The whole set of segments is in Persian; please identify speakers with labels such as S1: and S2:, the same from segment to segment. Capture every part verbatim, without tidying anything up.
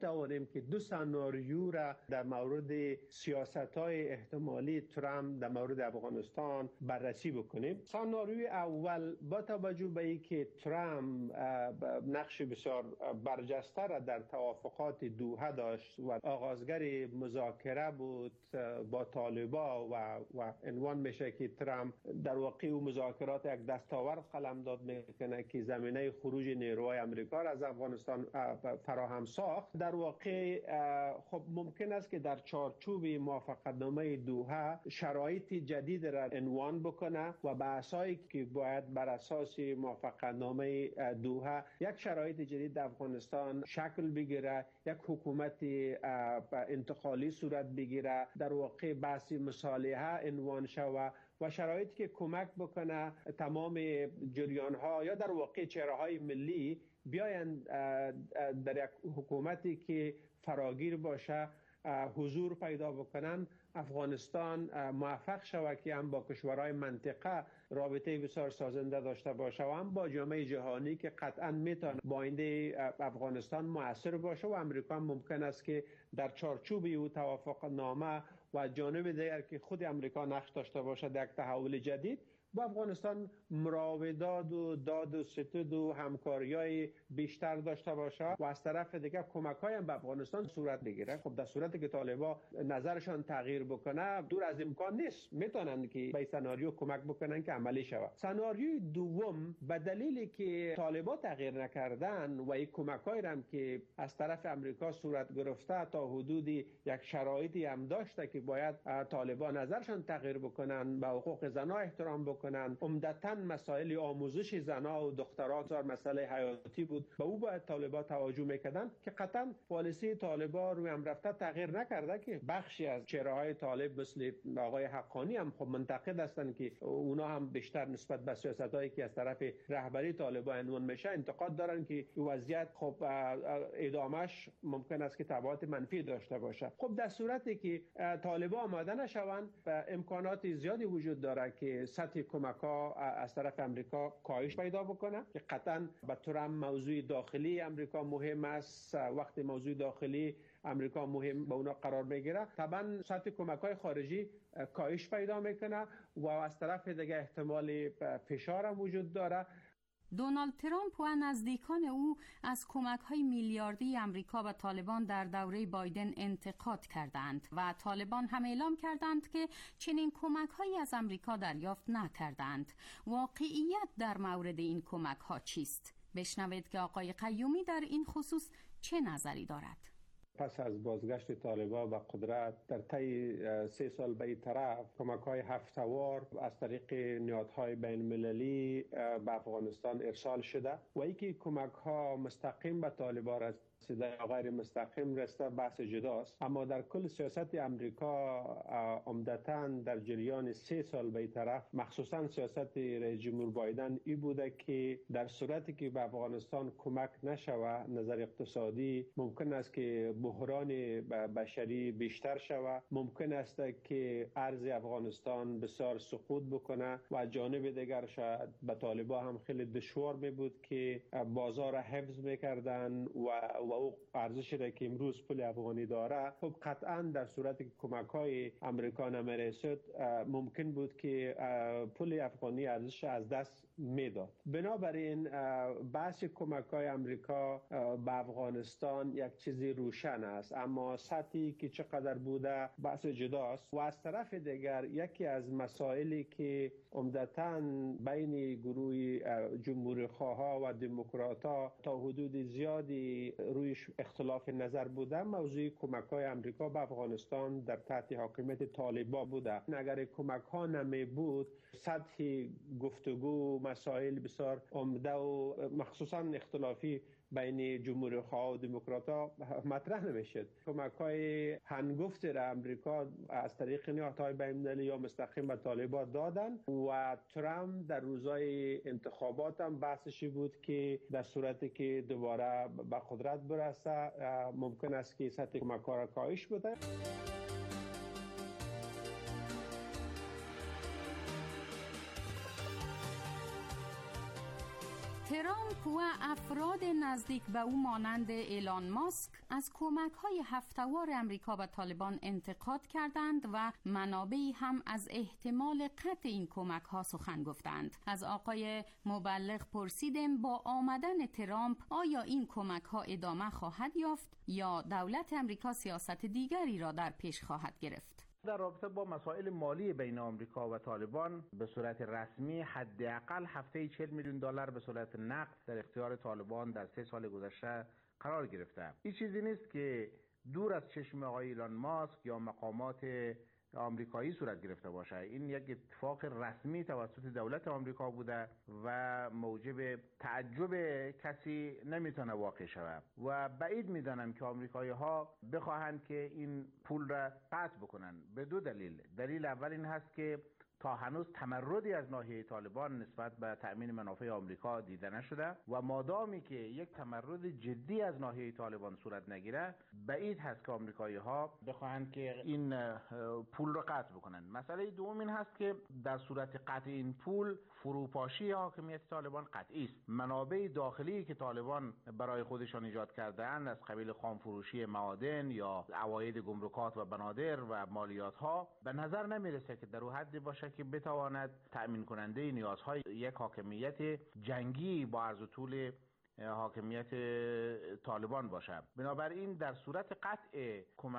S1: توانیم که دو سناریو را در مورد سیاست‌های احتمالی ترامپ در مورد افغانستان بررسی بکنیم. سناریوی اول با توجه به اینکه ترامپ نقش بسیار برجسته را در توافقات دوحه داشت و آغازگر مذاکره بود با طالبان و و عنوان میشه که ترامپ در واقع و مذاکرات یک دستاورد قلمداد میکنه که زمینه خروج نیروهای آمریکا را از افغانستان فراهم ساخت. در واقع خب ممکن است که در چارچوب موافقتنامه دوحه شرایط جدید را عنوان بکنه و بحثایی که باید بر اساس موافقتنامه دوحه یک شرایط جدید در افغانستان شکل بگیره، یک حکومت انتقالی صورت بگیره، در واقع بحث مصالحه عنوان شوه و شرایطی که کمک بکنه تمام جریان ها یا در واقع چهره های ملی بیایند در یک حکومتی که فراگیر باشه حضور پیدا بکنن، افغانستان موفق شود که هم با کشورهای منطقه رابطه بسیار سازنده داشته باشه و هم با جامعه جهانی که قطعا میتونه با آینده افغانستان مؤثر باشه و امریکا ممکن است که در چارچوب او توافق نامه و جانب دیگر که خود امریکا نقش داشته باشه در یک تحول جدید با افغانستان مراودات و داد و ستد و همکاری‌های بیشتر داشته باشه و از طرف دیگه کمک‌های هم به افغانستان صورت بگیره. خب در صورتی که طالبان نظرشان تغییر بکنه دور از امکان نیست میتونن که به سناریو کمک بکنن که عملی شود. سناریوی دوم به دلیلی که طالبان تغییر نکردن و این کمک‌های هم که از طرف امریکا صورت گرفته تا حدود یک شرایطی هم داشته که باید طالبان نظرشان تغییر بکنن، به حقوق زنان احترام بکنن، عمدتاً مسائل آموزش زنها و دخترها زار مسئله حیاتی بود، به او باید طالبان توجه میکردن که قطعاً پالیسی طالبان روی هم رفته تغییر نکرده که بخشی از چهره‌های طالب مثل آقای حقانی هم خب منتقد هستند که اونا هم بیشتر نسبت به سیاستایی که از طرف رهبری طالبان عنوان میشه انتقاد دارن که وضعیت خب ادامهش ممکن است که تبعات منفی داشته باشه. خب در صورتی که طالبان آماده نشوند امکانات زیادی وجود داره که سطح کمک‌ها از طرف امریکا کاهش پیدا بکنه که قطعاً به طور موضوع داخلی امریکا مهم است. وقتی موضوع داخلی امریکا مهم به اونا قرار میگیره طبعا سطح کمک‌های خارجی کاهش پیدا میکنه و از طرف دیگه احتمال فشار هم وجود داره.
S2: دونالد ترامپ و نزدیکان او از کمک‌های میلیاردی امریکا به طالبان در دوره بایدن انتقاد کردند و طالبان هم اعلام کردند که چنین کمک‌هایی از امریکا دریافت نکردند. واقعیت در مورد این کمک‌ها چیست؟ بشنوید که آقای قیومی در این خصوص چه نظری دارد.
S1: پس از بازگشت طالبان به قدرت در طی سه سال به این طرف کمک‌های هفته‌وار از طریق نهادهای بین‌المللی به افغانستان ارسال شده و اینکه کمک‌ها مستقیم به طالبان رسیده یا غیر مستقیم رسیده بحث جداست، اما در کل سیاست امریکا عمدتاً در جریان سه سال به این طرف مخصوصاً سیاست رئیس جمهور بایدن ای بوده که در صورتی که به افغانستان کمک نشود نظر اقتصادی ممکن است که بحران بشری بیشتر شود، ممکن است که ارز افغانستان بسیار سقوط بکنه و جانب دیگر شاید به طالبان هم خیلی دشوار می بود که بازار حفظ میکردن و و او ارزشی را که امروز پول افغانی داره خب قطعا در صورتی که کمک‌های امریکا نمیرسید ممکن بود که پول افغانی ارزش از دست میداد. بنابراین بحث کمک‌های امریکا به افغانستان یک چیزی روشن است، اما سطحی که چقدر بوده بحث جداست و از طرف دیگر یکی از مسائلی که عمدتاً بین گروه جمهوری‌خواها و دموکرات‌ها تا حدود زیادی رویش اختلاف نظر بوده موضوع کمک‌های امریکا به افغانستان در تحت حاکمیت طالبان بوده. اگر کمک‌ها نمی بود سطح گفتگو مسائل بسیار عمده و مخصوصاً اختلافی بین جمهوری‌خواه و دموکرات‌ها مطرح نمیشد. کمک‌های هنگفت را امریکا از طریق نهادهای بین‌المللی یا مستقیم به طالبان دادن و ترامپ در روزهای انتخابات هم بحثشی بود که در صورتی که دوباره به قدرت برسه ممکن است که سطح کمک‌ها را کاهش بده.
S2: ترامپ و افراد نزدیک به او مانند ایلان ماسک از کمک‌های هفته‌وار امریکا به طالبان انتقاد کردند و منابعی هم از احتمال قطع این کمک‌ها سخن گفتند. از آقای مبلغ پرسیدیم با آمدن ترامپ آیا این کمک‌ها ادامه خواهد یافت یا دولت امریکا سیاست دیگری را در پیش خواهد گرفت؟
S3: در رابطه با مسائل مالی بین آمریکا و طالبان به صورت رسمی حداقل هفته‌ای چهل میلیون دلار به صورت نقد در اختیار طالبان در سه سال گذشته قرار گرفته. این چیزی نیست که دور از چشم آقای ایلان ماسک یا مقامات آمریکایی صورت گرفته باشه. این یک اتفاق رسمی توسط دولت آمریکا بوده و موجب تعجب کسی نمیتونه واقع شود و بعید میدانم که آمریکایی ها بخواهند که این پول را قطع بکنن به دو دلیل. دلیل اول این هست که تا هنوز تمردی از ناحیه طالبان نسبت به تأمین منافع آمریکا دیده نشده و مادامی که یک تمرد جدی از ناحیه طالبان صورت نگیره بعید هست که آمریکایی ها بخواهند که این پول را قطع بکنند. مسئله دوم این هست که در صورت قطع این پول فروپاشی حاکمیت طالبان قطعی است. منابع داخلی که طالبان برای خودشان ایجاد کرده‌اند از قبیل خام فروشی معادن یا عواید گمرکات و بنادر و مالیات ها به نظر نمیرسه که در اون حدی باشه که بتواند تأمین کننده نیازهای یک حاکمیت جنگی با عرض و طول حاکمیت طالبان باشد. بنابراین در صورت قطع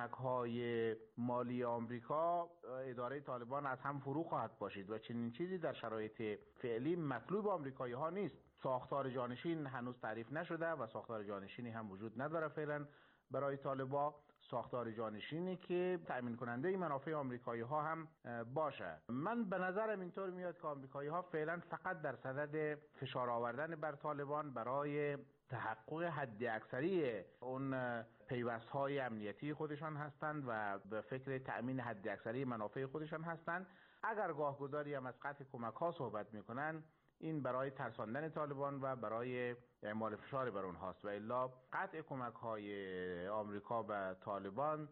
S3: کمک‌های مالی آمریکا اداره طالبان از هم فرو خواهد باشید و چنین چیزی در شرایط فعلی مطلوب آمریکایی‌ها نیست. ساختار جانشین هنوز تعریف نشده و ساختار جانشینی هم وجود نداره فعلا برای طالبان. ساختار جانشینی که تأمین کننده منافع آمریکایی ها هم باشه. من به نظرم اینطور میاد که آمریکایی ها فعلا فقط در صدد فشار آوردن بر طالبان برای تحقق حد اکثری اون پیوست های امنیتی خودشان هستند و به فکر تأمین حد اکثری منافع خودشان هستند. اگر گاهگداری هم از قطع کمک ها صحبت میکنن این برای ترساندن طالبان و برای اعمال فشار بر اونهاست و الا قطع کمک های آمریکا به طالبان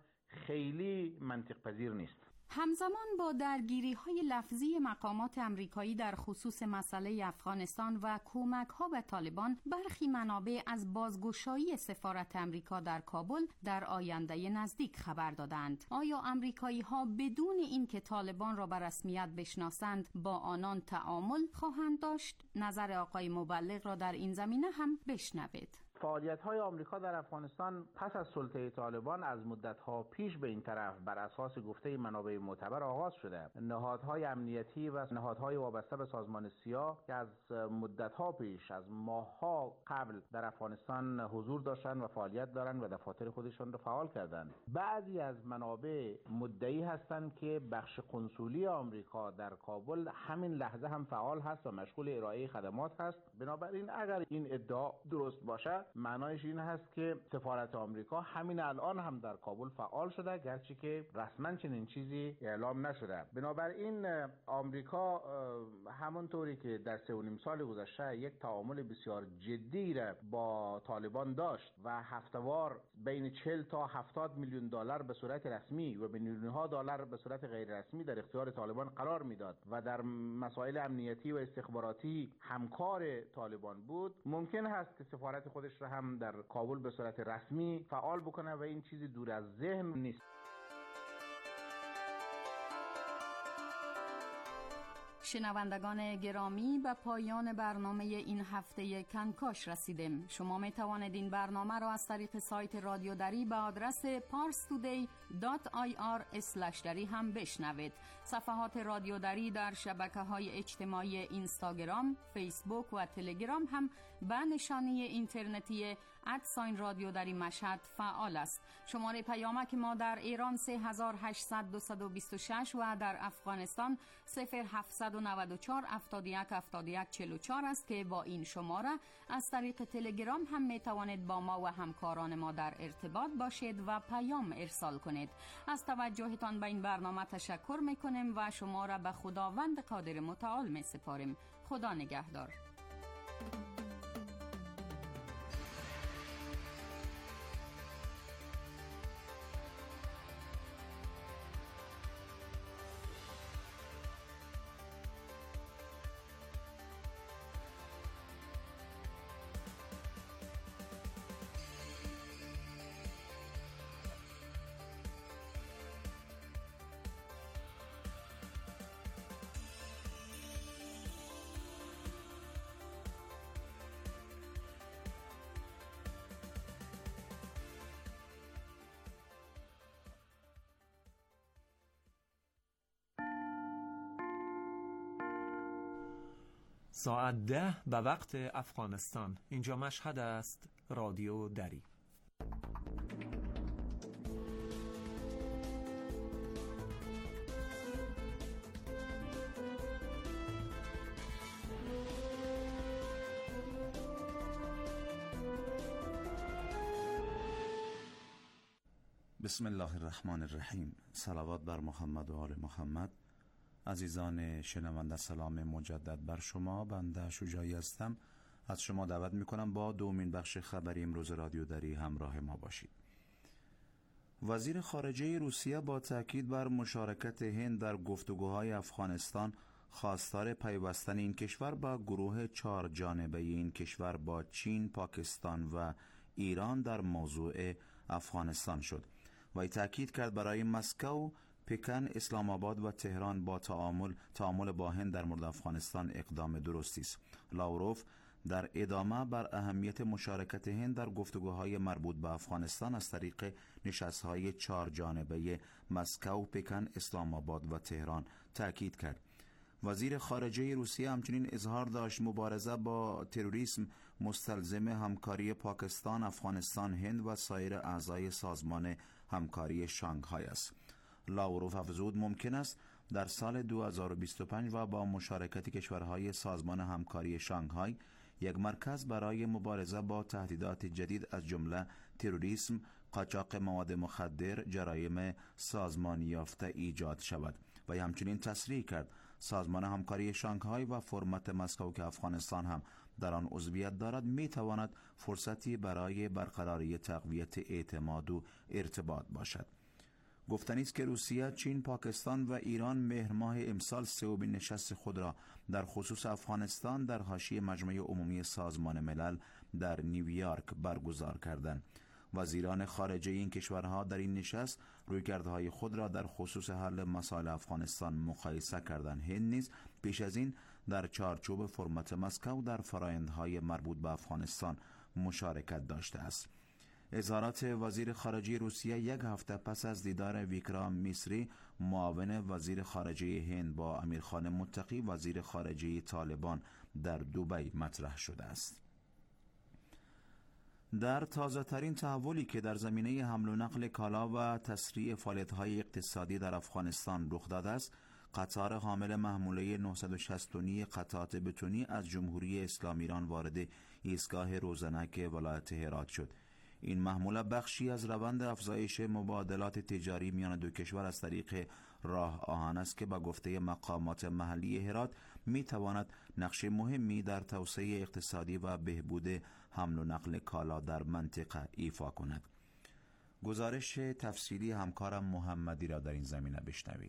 S3: خیلی منطق پذیر نیست.
S2: همزمان با درگیری‌های لفظی مقامات امریکایی در خصوص مسئله افغانستان و کمک‌ها به طالبان، برخی منابع از بازگشایی سفارت امریکا در کابل در آینده نزدیک خبر دادند. آیا امریکایی‌ها بدون اینکه طالبان را به رسمیت بشناسند با آنان تعامل خواهند داشت؟ نظر آقای مبلغ را در این زمینه هم بشنوید.
S3: فعالیت‌های آمریکا در افغانستان پس از سلطه طالبان از مدت‌ها پیش به این طرف بر اساس گفته منابع معتبر آغاز شده. نهادهای امنیتی و نهادهای وابسته به سازمان سیاه که از مدت‌ها پیش از ماه‌ها قبل در افغانستان حضور داشتند و فعالیت دارند و دفاتر خودشان را فعال کردند. بعضی از منابع مدعی هستند که بخش قنصولی آمریکا در کابل همین لحظه هم فعال هست و مشغول ارائه خدمات هست. بنابراین اگر این ادعا درست باشد معنایش این هست که سفارت آمریکا همین الان هم در کابل فعال شده، گرچه که رسما چنین چیزی اعلام نشده. بنابراین آمریکا همونطوری که در سه و نیم سال گذشته یک تعامل بسیار جدی را با طالبان داشت و هفته‌وار بین چهل تا هفتاد میلیون دلار به صورت رسمی و میلیون‌ها دلار به صورت غیر رسمی در اختیار طالبان قرار میداد و در مسائل امنیتی و استخباراتی همکار طالبان بود، ممکن هست که سفارت خودش را هم در کابل به صورت رسمی فعال بکنه و این چیزی دور از ذهن نیست.
S2: شنوندگان گرامی، به پایان برنامه این هفته کنکاش رسیدیم. شما می توانید این برنامه را از طریق سایت رادیو دری به آدرس پارس تودی دات آی آر اسلش دری هم بشنوید. صفحات رادیو دری در شبکه‌های اجتماعی اینستاگرام، فیسبوک و تلگرام هم به نشانی اینترنتی ادساین رادیو دری مشهد فعال است. شماره پیامک ما در ایران سه هزار و هشتصد دویست و بیست و شش و در افغانستان صفر هفتصد و نود و چهار هفتاد و یک هفتاد و یک چهل و چهار است که با این شماره از طریق تلگرام هم می توانید با ما و همکاران ما در ارتباط باشید و پیام ارسال کنید. از توجهتان به این برنامه تشکر می کنیم و شما را به خداوند قادر متعال می سپاریم. خدا نگهدار.
S4: ساعت ده به وقت افغانستان. اینجا مشهد است، رادیو دری.
S5: بسم الله الرحمن الرحیم. صلوات بر محمد و آل محمد. عزیزان شنونده، سلام مجدد بر شما. بنده شجاعی هستم. از شما دعوت میکنم با دومین بخش خبری امروز رادیو دری همراه ما باشید. وزیر خارجه روسیه با تاکید بر مشارکت هند در گفتگوهای افغانستان خواستار پیوستن این کشور با گروه چهار جانبه این کشور با چین، پاکستان و ایران در موضوع افغانستان شد. و تاکید کرد برای مسکو، پکن، اسلام آباد و تهران با تعامل تعامل با هند در مورد افغانستان اقدام درستی است. لاوروف در ادامه بر اهمیت مشارکت هند در گفتگوهای مربوط به افغانستان از طریق نشست‌های چهار جانبه مسکو، پکن، اسلام آباد و تهران تاکید کرد. وزیر خارجه روسیه همچنین اظهار داشت مبارزه با تروریسم مستلزم همکاری پاکستان، افغانستان، هند و سایر اعضای سازمان همکاری شانگهای است. لاوروف افزود ممکن است در سال دو هزار و بیست و پنج و با مشارکت کشورهای سازمان همکاری شانگهای یک مرکز برای مبارزه با تهدیدات جدید از جمله تروریسم، قاچاق مواد مخدر، جرایم سازمانی یافته ایجاد شود. و همچنین تصریح کرد سازمان همکاری شانگهای و فرمت مسکو که افغانستان هم در آن عضویت دارد می تواند فرصتی برای برقراری تقویت اعتماد و ارتباط باشد. گفتنی است که روسیه، چین، پاکستان و ایران مهر ماه امسال سومین نشست خود را در خصوص افغانستان در حاشیه مجمع عمومی سازمان ملل در نیویورک برگزار کردند. وزیران خارجه این کشورها در این نشست رویکردهای خود را در خصوص حل مسائل افغانستان مقایسه کردند. هند نیز پیش از این در چارچوب فرمت مسکو در فرآیندهای مربوط به افغانستان مشارکت داشته است. اظهارات وزیر خارجه روسیه یک هفته پس از دیدار ویکرام میسری، معاون وزیر خارجه هند با امیرخان متقی، وزیر خارجه طالبان در دبی مطرح شده است. در تازه ترین تحولی که در زمینه حمل و نقل کالا و تسریع فعالیت‌های اقتصادی در افغانستان رخ داده است، قطار حامل محموله نهصد و شصت و نه قطعات بتونی از جمهوری اسلامی ایران وارد ایستگاه روزنک ولایت هرات شد. این محموله بخشی از روند افزایش مبادلات تجاری میان دو کشور از طریق راه آهن است که با گفته مقامات محلی هرات می تواند نقش مهمی در توسعه اقتصادی و بهبود حمل و نقل کالا در منطقه ایفا کند. گزارش تفصیلی همکارم محمدی را در این زمینه بشنوید.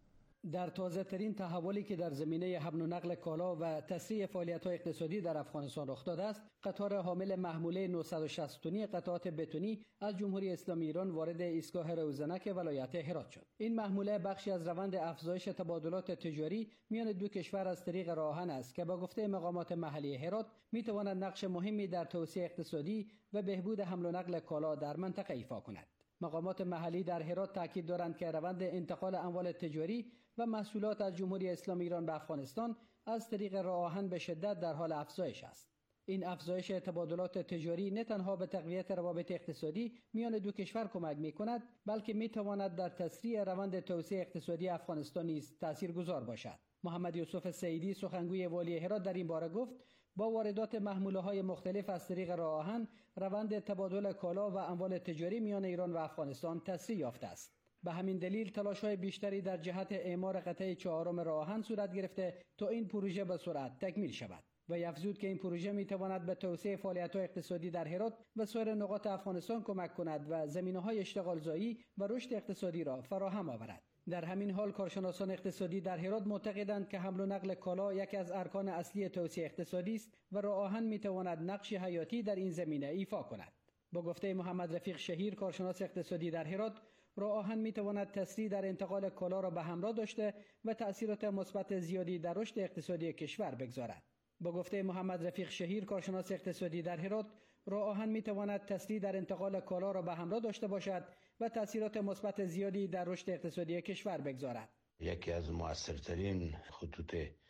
S6: در تازه ترین تحولی که در زمینه حمل و نقل کالا و تسریع فعالیت‌های اقتصادی در افغانستان رخ داده است، قطار حامل محموله نهصد و شصت و نه قطعات بتونی از جمهوری اسلامی ایران وارد ایستگاه روزنک ولایت هرات شد. این محموله بخشی از روند افزایش تبادلات تجاری میان دو کشور از طریق راه آهن است که با گفته مقامات محلی هرات می‌تواند نقش مهمی در توسعه اقتصادی و بهبود حمل و نقل کالا در منطقه ایفا کند. مقامات محلی در هرات تاکید دارند که روند انتقال اموال تجاری و محصولات از جمهوری اسلامی ایران به افغانستان از طریق راه آهن به شدت در حال افزایش است. این افزایش تبادلات تجاری نه تنها به تقویت روابط اقتصادی میان دو کشور کمک می‌کند، بلکه می‌تواند در تسریع روند توسعه اقتصادی افغانستان نیز تاثیرگذار باشد. محمد یوسف سعیدی، سخنگوی والی هرات، در این باره گفت با واردات محموله‌های مختلف از طریق راه آهن روند تبادل کالا و اموال تجاری میان ایران و افغانستان تسریع یافته است. به همین دلیل تلاش‌های بیشتری در جهت اعمار قطعه چهارم راه آهن صورت گرفته تا این پروژه به سرعت تکمیل شود. و افزود که این پروژه می‌تواند به توسعه فعالیت‌های اقتصادی در هرات و سایر نقاط افغانستان کمک کند و زمینه‌های اشتغالزایی و رشد اقتصادی را فراهم آورد. در همین حال کارشناسان اقتصادی در هرات معتقدند که حمل و نقل کالا یکی از ارکان اصلی توسعه اقتصادی است و راه آهن می‌تواند نقش حیاتی در این زمینه ایفا کند. با گفته محمد رفیق شهیر، کارشناس اقتصادی در هرات، راه آهن می‌تواند تسریع در انتقال کالا را به همراه داشته و تأثیرات مثبت زیادی در رشد اقتصادی کشور بگذارد. با گفته محمد رفیق شهیر، کارشناس اقتصادی در هرات، راه آهن می‌تواند تسریع در انتقال کالا را به همراه داشته باشد و تأثیرات مثبت زیادی در رشد اقتصادی کشور بگذارد.
S7: یکی از مؤثرترین خطوط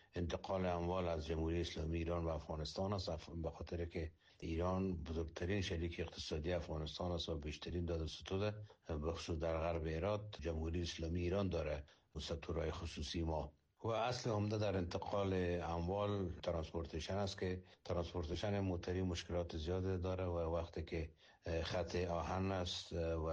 S7: انتقال اموال از جمهوری اسلامی ایران و افغانستان است، به خاطر که ایران بزرگترین شریک اقتصادی افغانستان است و بیشترین داد و ستود به خصوص در غرب هرات جمهوری اسلامی ایران داره، سکتورهای خصوصی ما. و اصل عمده در انتقال اموال ترانسپورتیشن است که ترانسپورتیشن موتوری مشکلات زیاد داره و وقتی که خط آهن است و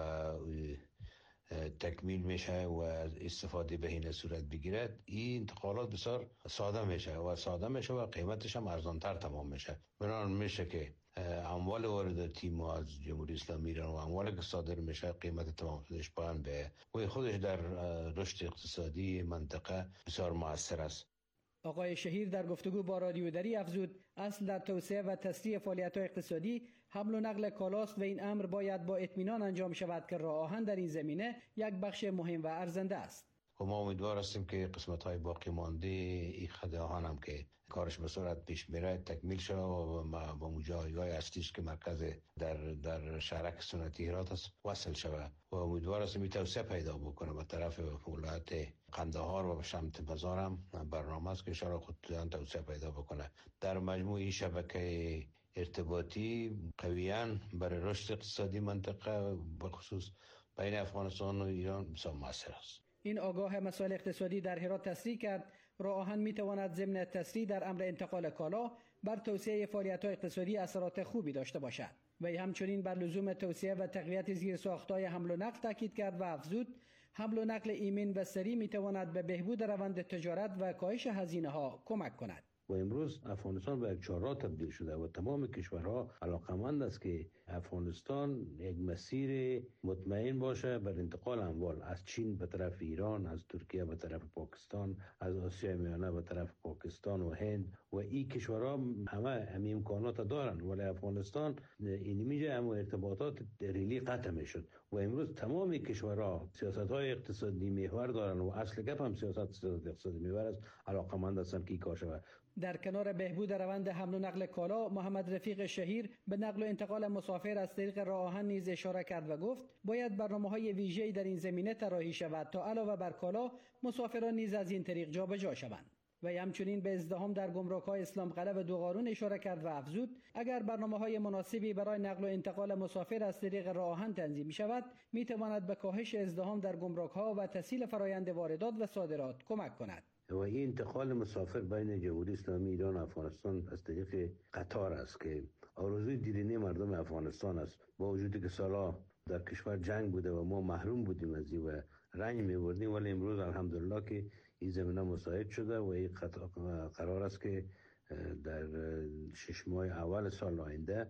S7: تکمیل میشه و استفاده به این صورت بگیرد، این انتقالات بسیار ساده میشه و ساده میشه و قیمتش هم ارزانتر تمام میشه. بنابراین میشه که اموال وارداتی ما از جمهوری اسلامی ایران و اموالی که صادر میشه قیمت تمام شدهش پایین به و خودش در رشد اقتصادی منطقه بسیار مؤثر است.
S6: آقای شهیر در گفتگو با رادیو دری افزود اصل در توسعه و تسریع فعالیت‌های اقتصادی حمل و نقل کالاست و این امر باید با اطمینان انجام شود که راه آهن در این زمینه یک بخش مهم و ارزنده است.
S7: و ما امیدوار هستیم که قسمت‌های باقی مانده این خط آهن هم که کارش به سرعت پیش میره تکمیل شود و با مجایگاه اصلیش که مرکز در در شهرک سنتی هرات است وصل شود و امیدوار هستیم این توسعه پیدا بکنه به طرف ولایت قندهار و به سمت مزار هم برنامه است که ان شاءالله خود توسعه پیدا بکنه. در مجموع این شبکه ارتباطی قویاً برای رشد اقتصادی منطقه به خصوص بین افغانستان و ایران بسیار مؤثر است.
S6: این آگاه مسائل اقتصادی در هرات تصریح کرد راه آهن می تواند ضمن تسریع در امر انتقال کالا بر توسعه فعالیت‌های اقتصادی اثرات خوبی داشته باشد. وی همچنین بر لزوم توسعه و تقویت زیرساخت‌های حمل و نقل تاکید کرد و افزود حمل و نقل ایمن و سریع می تواند به بهبود روند تجارت و کاهش هزینه‌ها کمک کند.
S7: و امروز افغانستان به یک چهارراه تبدیل شده و تمام کشورها علاقمند است که افغانستان یک مسیر مطمئن باشه بر انتقال اموال از چین به طرف ایران، از ترکیه به طرف پاکستان، از آسیای میانه به طرف پاکستان و هند و این کشورها همه همین امکانات دارن، ولی افغانستان اینمیجه هم ارتباطات ریلی قطع میشد و امروز تمام کشورها سیاست‌های اقتصادی محور دارن و اصل گپ هم سیاست سیاست اقتصادی محور است، علاقمند هستن که کار شود.
S6: در کنار بهبود روند حمل و نقل کالا، محمد رفیق شهیر به نقل و انتقال مسافر از طریق راه آهن نیز اشاره کرد و گفت باید برنامه‌های ویژه‌ای در این زمینه طراحی شود تا علاوه بر کالا مسافران نیز از این طریق جابجا شوند. و همچنین به ازدحام در گمرک‌های اسلام قلعه و دوغارون اشاره کرد و افزود اگر برنامه‌های مناسبی برای نقل و انتقال مسافر از طریق راه آهن تنظیم شود می‌تواند به کاهش ازدحام در گمرک‌ها و تسهیل فرآیند واردات و صادرات کمک کند.
S7: و این انتقال مسافر بین جمهوری اسلامی ایران و افغانستان از طریق قطار است که آرزوی دیرینه مردم افغانستان است. با وجودی که سالا در کشور جنگ بوده و ما محروم بودیم از این و رنج می‌بردیم، ولی امروز الحمدلله که این زمینه مساعد شده و این قرار است که در شش ماه اول سال آینده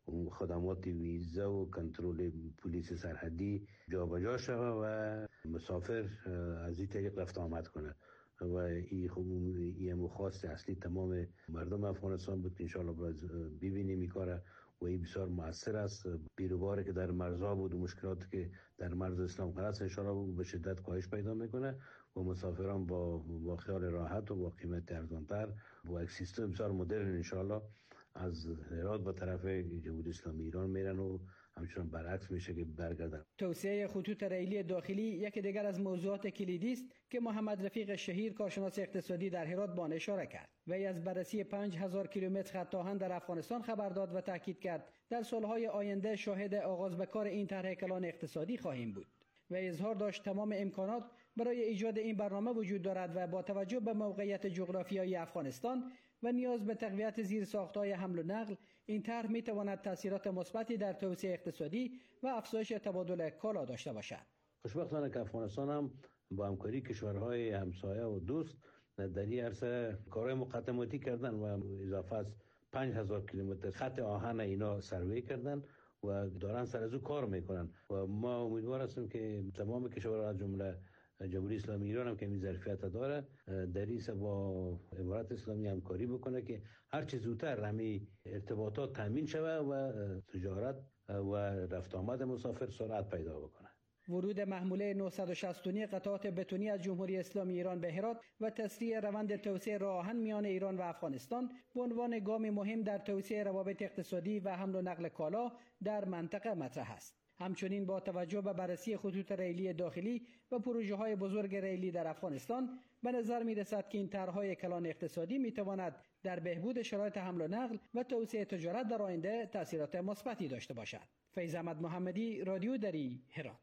S7: خدمات ویزا و کنترل پلیس سرحدی جابجا شود و مسافر از این طریق رفت آمد کنه و این خوب این مخواست اصلی تمام مردم افغانستان بود که انشاءالله ببینیم این کاره و این بسیار مؤثر است. بیروباری که در مرزها بود و مشکلاتی که در مرز اسلام قلعه است انشاءالله به شدت کاهش پیدا میکنه و مسافران با با خیال راحت و با قیمت ارزانتر با یک سیستم بسیار مدرن انشاءالله از هرات به طرف جمهوری اسلامی ایران میرن و همچنان برعکس میشه که برگردن.
S6: توسعه خطوط ریلی داخلی یکی دیگر از موضوعات کلیدی است که محمد رفیق شهیر کارشناس اقتصادی در هرات به آن اشاره کرد. وی از بررسی پنج هزار کیلومتر خط آهن در افغانستان خبر داد و تاکید کرد در سالهای آینده شاهد آغاز به کار این طرح کلان اقتصادی خواهیم بود. و اظهار داشت تمام امکانات برای ایجاد این برنامه وجود دارد و با توجه به موقعیت جغرافیایی افغانستان و نیاز به تقویت زیرساخت‌های حمل و نقل این طرح می‌تواند تأثیرات مثبتی در توسعه اقتصادی و افزایش تبادل کالا داشته باشد.
S7: خوشبختانه که افغانستان هم با همکاری کشورهای همسایه و دوست در این عرصه کارهای مقدماتی کردن و اضافه از پنج هزار کیلومتر خط آهن اینا سروی کردن و دارن سر از او کار میکنن و ما امیدوار هستیم که تمام کشورها از جمله جمهوری اسلامی ایران هم که این ظرفیت داره در این با امارات اسلامی همکاری بکنه که هر چه زودتر همین ارتباطات تامین شود و تجارت و رفت آمد مسافر سرعت پیدا بکنه.
S6: ورود محموله نهصد و شصت و نه قطعات بتونی از جمهوری اسلامی ایران به هرات و تسریع روند توسعه راه آهن میان ایران و افغانستان به عنوان گام مهم در توسعه روابط اقتصادی و حمل و نقل کالا در منطقه مطرح است. همچنین با توجه به بررسی خطوط ریلی داخلی و پروژه های بزرگ ریلی در افغانستان به نظر می رسد که این طرح‌های کلان اقتصادی می تواند در بهبود شرایط حمل و نقل و توسعه تجارت در آینده تأثیرات مثبتی داشته باشد. فیض احمد محمدی، رادیو دری، هرات.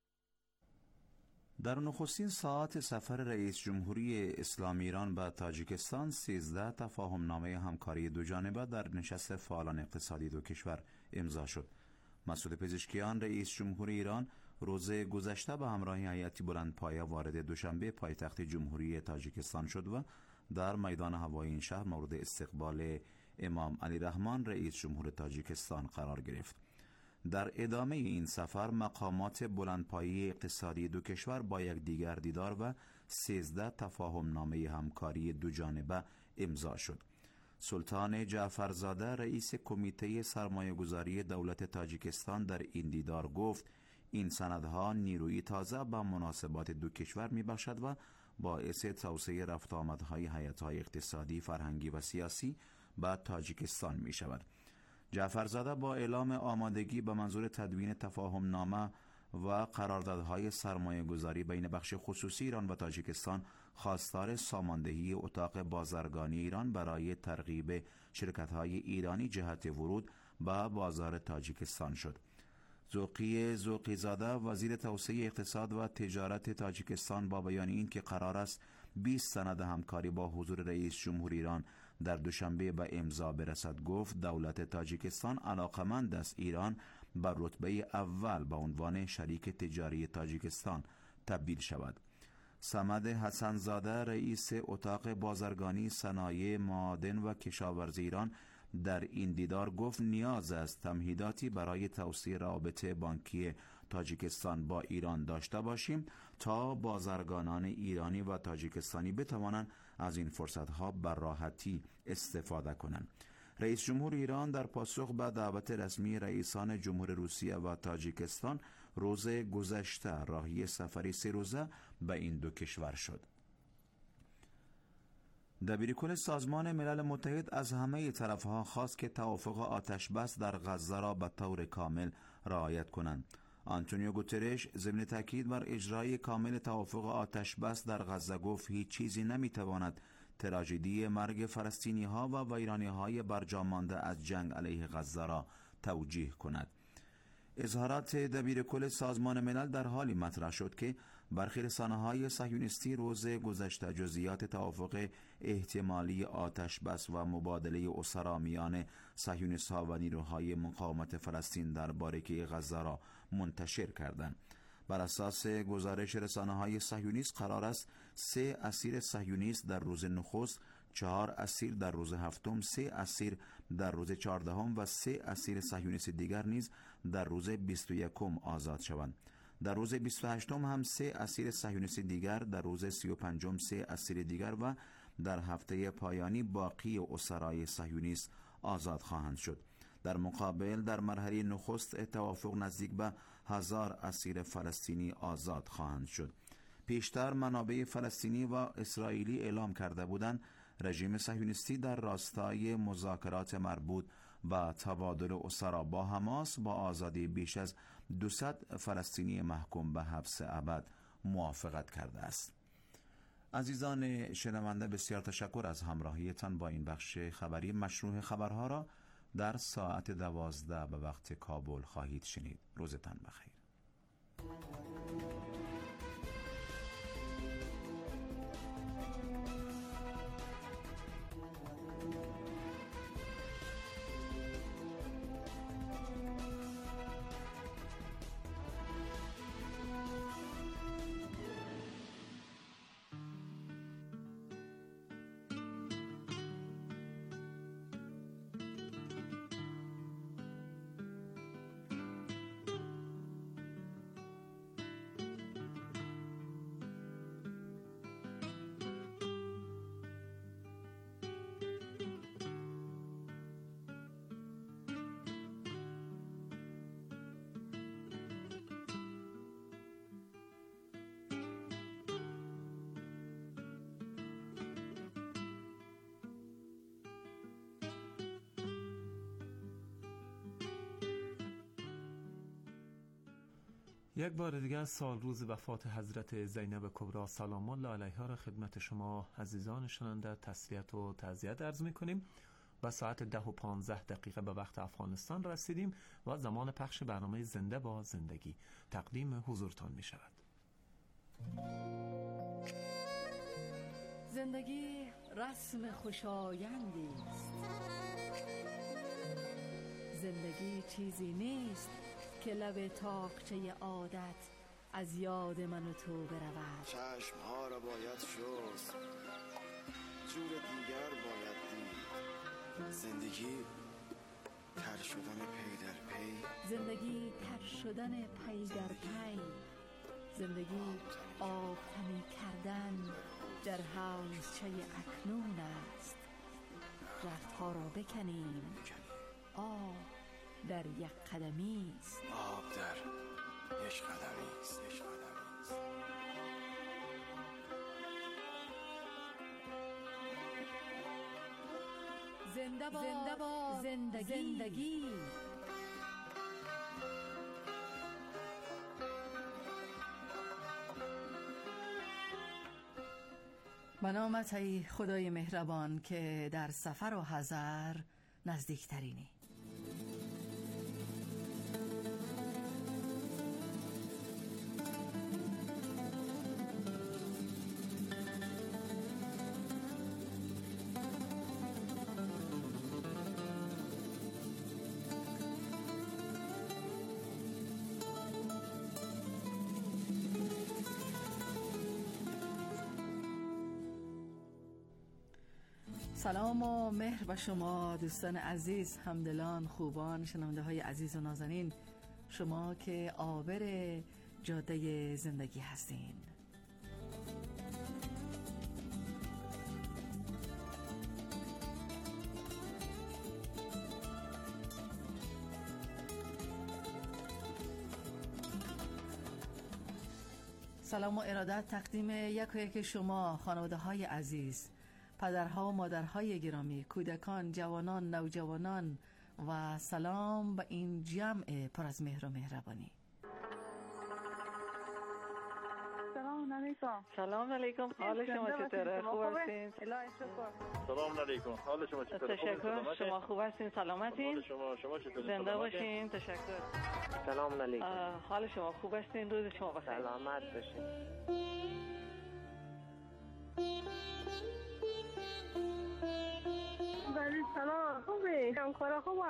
S5: در نخستین ساعت سفر رئیس جمهوری اسلامی ایران به تاجیکستان سیزده تفاهم نامه همکاری دو جانبه در نشست فعالان اقتصادی دو کشور امضا شد. مسعود پزشکیان رئیس جمهوری ایران روز گذشته به همراه هیئتی بلندپایه وارد دوشنبه پایتخت جمهوری تاجیکستان شد و در میدان هوایی این شهر مورد استقبال امام علی رحمان رئیس جمهور تاجیکستان قرار گرفت. در ادامه این سفر مقامات بلندپایه اقتصادی دو کشور با یکدیگر دیدار و سیزده تفاهم نامه همکاری دو جانبه امضا شد. سلطان جعفرزاده رئیس کمیته سرمایه‌گذاری دولت تاجیکستان در این دیدار گفت این سندها نیروی تازه به مناسبات دو کشور می‌بخشد و باعث توسعه رفت آمدهای هیئت‌های اقتصادی، فرهنگی و سیاسی به تاجیکستان می‌شود. جعفرزاده با اعلام آمادگی به منظور تدوین تفاهم نامه و قراردادهای سرمایه گذاری بین بخش خصوصی ایران و تاجیکستان خواستار ساماندهی اتاق بازرگانی ایران برای ترغیب شرکت‌های ایرانی جهت ورود به بازار تاجیکستان شد. ذوقی ذوقی زاده وزیر توسعه اقتصاد و تجارت تاجیکستان با بیان این که قرار است بیست سند همکاری با حضور رئیس جمهور ایران در دوشنبه به امضا برسد گفت دولت تاجیکستان علاقمند است ایران بر رتبه اول به عنوان شریک تجاری تاجیکستان تبدیل شود. صمد حسن‌زاده رئیس اتاق بازرگانی صنایع معادن و کشاورزی ایران در این دیدار گفت نیاز است تمهیداتی برای توسعه روابط بانکی تاجیکستان با ایران داشته باشیم تا بازرگانان ایرانی و تاجیکستانی بتوانند از این فرصت‌ها بر راحتی استفاده کنند. رئیس جمهور ایران در پاسخ به دعوت رسمی رئیسان جمهور روسیه و تاجیکستان روز گذشته راهی سفری سه روزه به این دو کشور شد. دبیرکل سازمان ملل متحد از همه طرفها خواست که توافق آتش بس در غزه را به طور کامل رعایت کنند. آنتونیو گوترش ضمن تاکید بر اجرای کامل توافق آتش بس در غزه گفت هیچ چیزی نمیتواند تراژدی مرگ فلسطینی ها و ویرانی های برجا مانده از جنگ علیه غزه را توجیه کند. اظهارات دبیرکل سازمان ملل در حالی مطرح شد که برخی رسانه‌های صهیونیستی روز گذشته جزئیات توافق احتمالی آتش بس و مبادله اسرا میان صهیونیست‌ها و نیروهای مقاومت فلسطین در باریکه غزه را منتشر کردند. بر اساس گزارش رسانه‌های صهیونیست قرار است سه اسیر صهیونیست در روز نخست، چهار اسیر در روز هفتم، سه اسیر در روز چهاردهم و سه اسیر صهیونیست دیگر نیز در روز بیست و یکم آزاد شوند. در روز بیست و هشتم هم سه اسیر صهیونیست دیگر، در روز سی و پنجم سه اسیر دیگر و در هفته پایانی باقی اسرای صهیونیست آزاد خواهند شد. در مقابل در مرحله نخست توافق نزدیک به هزار اسیر فلسطینی آزاد خواهند شد. پیشتر منابع فلسطینی و اسرائیلی اعلام کرده بودند رژیم صهیونیستی در راستای مذاکرات مربوط و تبادل اسرا با حماس با آزادی بیش از دویست فلسطینی محکوم به حبس ابد موافقت کرده است. عزیزان شنونده بسیار تشکر از همراهیتان با این بخش خبری. مشروع خبرها را در ساعت دوازده به وقت کابل خواهید شنید. روزتان بخیر.
S4: یک بار دیگر سال روز وفات حضرت زینب کبری سلام الله علیها را خدمت شما عزیزان شنونده تسلیت و تعزیت عرض می‌کنیم. و ساعت ده و پانزده دقیقه به وقت افغانستان رسیدیم و زمان پخش برنامه زنده با زندگی تقدیم حضورتان می شود.
S8: زندگی رسم خوشایندی است. زندگی چیزی نیست که لب تاقچه عادت از یاد من و تو برود.
S9: چشمها را باید شست، جور دیگر باید دید. زندگی تر شدن پی در پی،
S8: زندگی تر شدن پی در پی، زندگی آبتنی کردن در حوضچه اکنون است. رختها را بکنیم، آب در یک قدمی است.
S9: آب در یک قدمی است.
S8: زنده باد زندگی, زندگی. به نامت ای خدای مهربان که در سفر و حضر نزدیکترینی. سلام و مهر به شما دوستان عزیز، همدلان، خوبان، شنونده های عزیز و نازنین، شما که عابر جاده زندگی هستین. سلام و ارادت تقدیم یک و یک شما خانواده های عزیز، پدرها و مادرهای گرامی، کودکان، جوانان، نوجوانان و سلام به این جمع پر از مهر و مهربانی.
S10: سلام علیکم.
S11: سلام علیکم. حال شما چطوره؟ خوب هستین؟
S12: سلام علیکم. حال شما چطوره؟
S11: تشکر. شما خوب هستین؟ سلامتین؟
S12: شما شما چطوره؟
S11: زنده باشین. تشکر.
S13: سلام علیکم.
S11: حال شما خوب هستین؟ روز شما بخیر.
S13: سلامت باشین.
S10: ولی سلام خوبی؟ هم کارا خوبه؟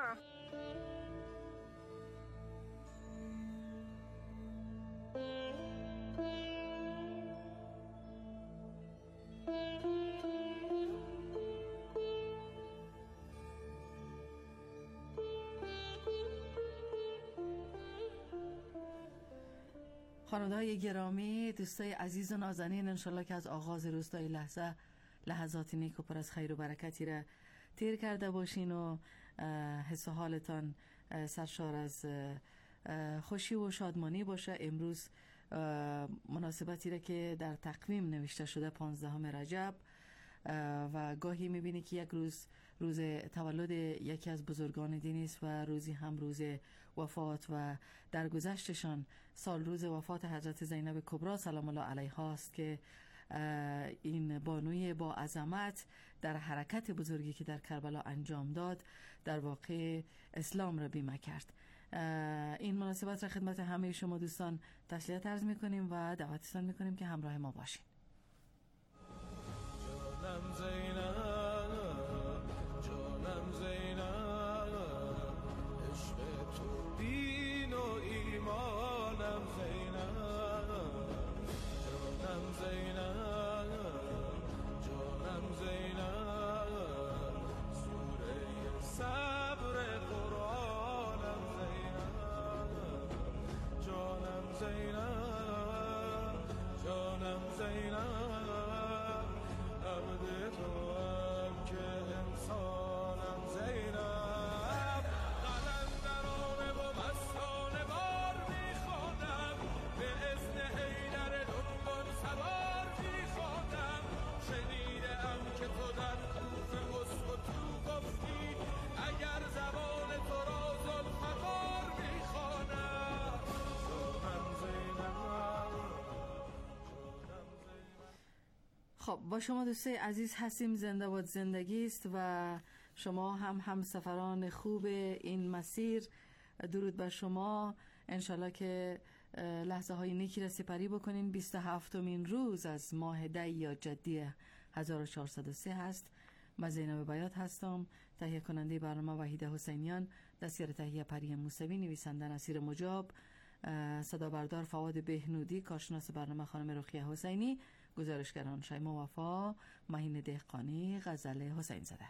S8: خانواده‌های گرامی، دوستای عزیز و نازنین، انشالله که از آغاز روز تا این لحظه لحظات نیک و پر از خیر و برکتی را تیر کرده باشین و حس و حالتان سرشار از خوشی و شادمانی باشه. امروز مناسبتی را که در تقویم نوشته شده پانزدهم رجب و گاهی میبینی که یک روز روز تولد یکی از بزرگان دینی است و روزی هم روز وفات و در گذشتشان سال روز وفات حضرت زینب کبری سلام الله علیها است که این بانوی با عظمت در حرکت بزرگی که در کربلا انجام داد در واقع اسلام را بیمه کرد. این مناسبت را خدمت همه شما دوستان تسلیت عرض میکنیم و دعوتتان میکنیم که همراه ما باشین.
S14: جانم زینب، جانم زینب، عشق تو دین و ایمانم زینب، جانم زینب، جانم زینب، سوره صبر قرآنم زینب، جانم زینب، جانم زینب، عبد تو
S8: خب با شما دوستای عزیز هستیم. زنده باد زندگی است و شما هم هم سفران خوب این مسیر. درود بر شما. انشالله که لحظه های نیکی را سپری بکنین. بیست و هفتمین روز از ماه دی یا جدی هزار و چهارصد و سه هست. من زینب بیات هستم، تهیه کننده برنامه وحیده حسینیان، دستیار تهیه پری موسوی، نویسنده نصیر مجاب، صدا بردار فواد بهنودی، کارشناس برنامه خانم رقیه حسینی، گزارشگران شیما وفا، مهین دهقانی، غزل حسین زده.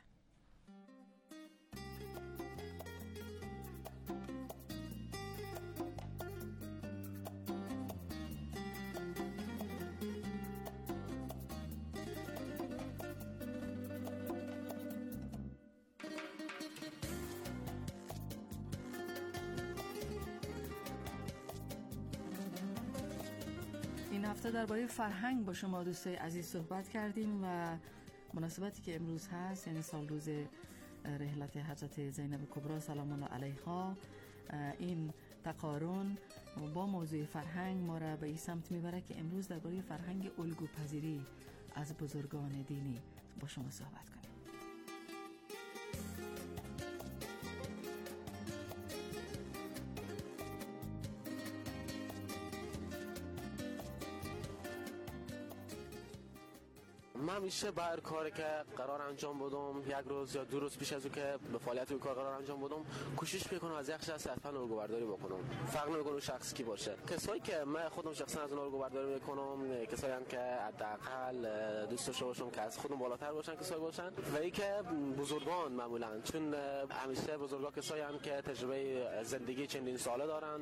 S8: این هفته درباره فرهنگ با شما دوستای عزیز صحبت کردیم و مناسبتی که امروز هست، یعنی سال روز رحلت حضرت زینب کبری سلام الله علیها، این تقارن با موضوع فرهنگ ما را به این سمت میبره که امروز درباره فرهنگ الگوپذیری از بزرگان دینی با شما صحبت کنیم.
S15: من همیشه با هر کاری که قرار انجام بدم، یک روز یا دو روز پیش از او که به فعالیت و کار قرار انجام بدم، کوشش میکنم از یک شخص حتما الگوبرداری بکنم. فرق نمیکنه اون شخص کی باشه. کسایی که من خودم شخصا از اون الگوبرداری میکنم، کسایی هم که حداقل دوست داشته باشم که از خودم بالاتر باشن، کسایی باشن و ای که بزرگان معمولا، چون همیشه بزرگا کسایی هم که تجربه زندگی چندین ساله دارن.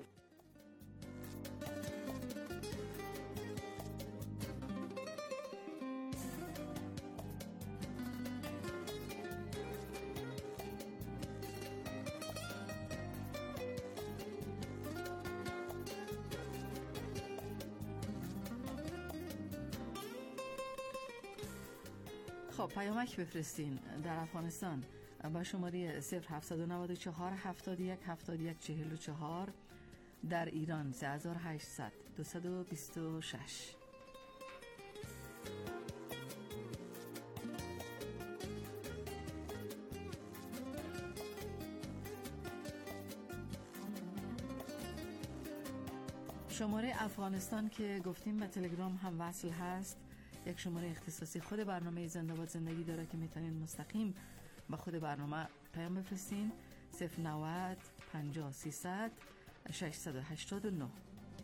S8: خب پیامک بفرستین در افغانستان با شماره صفر هفتصد و نود و چهار هفتاد و یک هفتاد و یک چهل و چهار، در ایران سه هزار و هشتصد دویست و بیست و شش. شماره افغانستان که گفتیم به تلگرام هم وصل هست، یک شماره اختصاصی خود برنامه زنده باد زندگی داره که میتونین مستقیم با خود برنامه پیام بفرستین. صفر نود پنجاه سیصد ششصد و هشتاد و نه.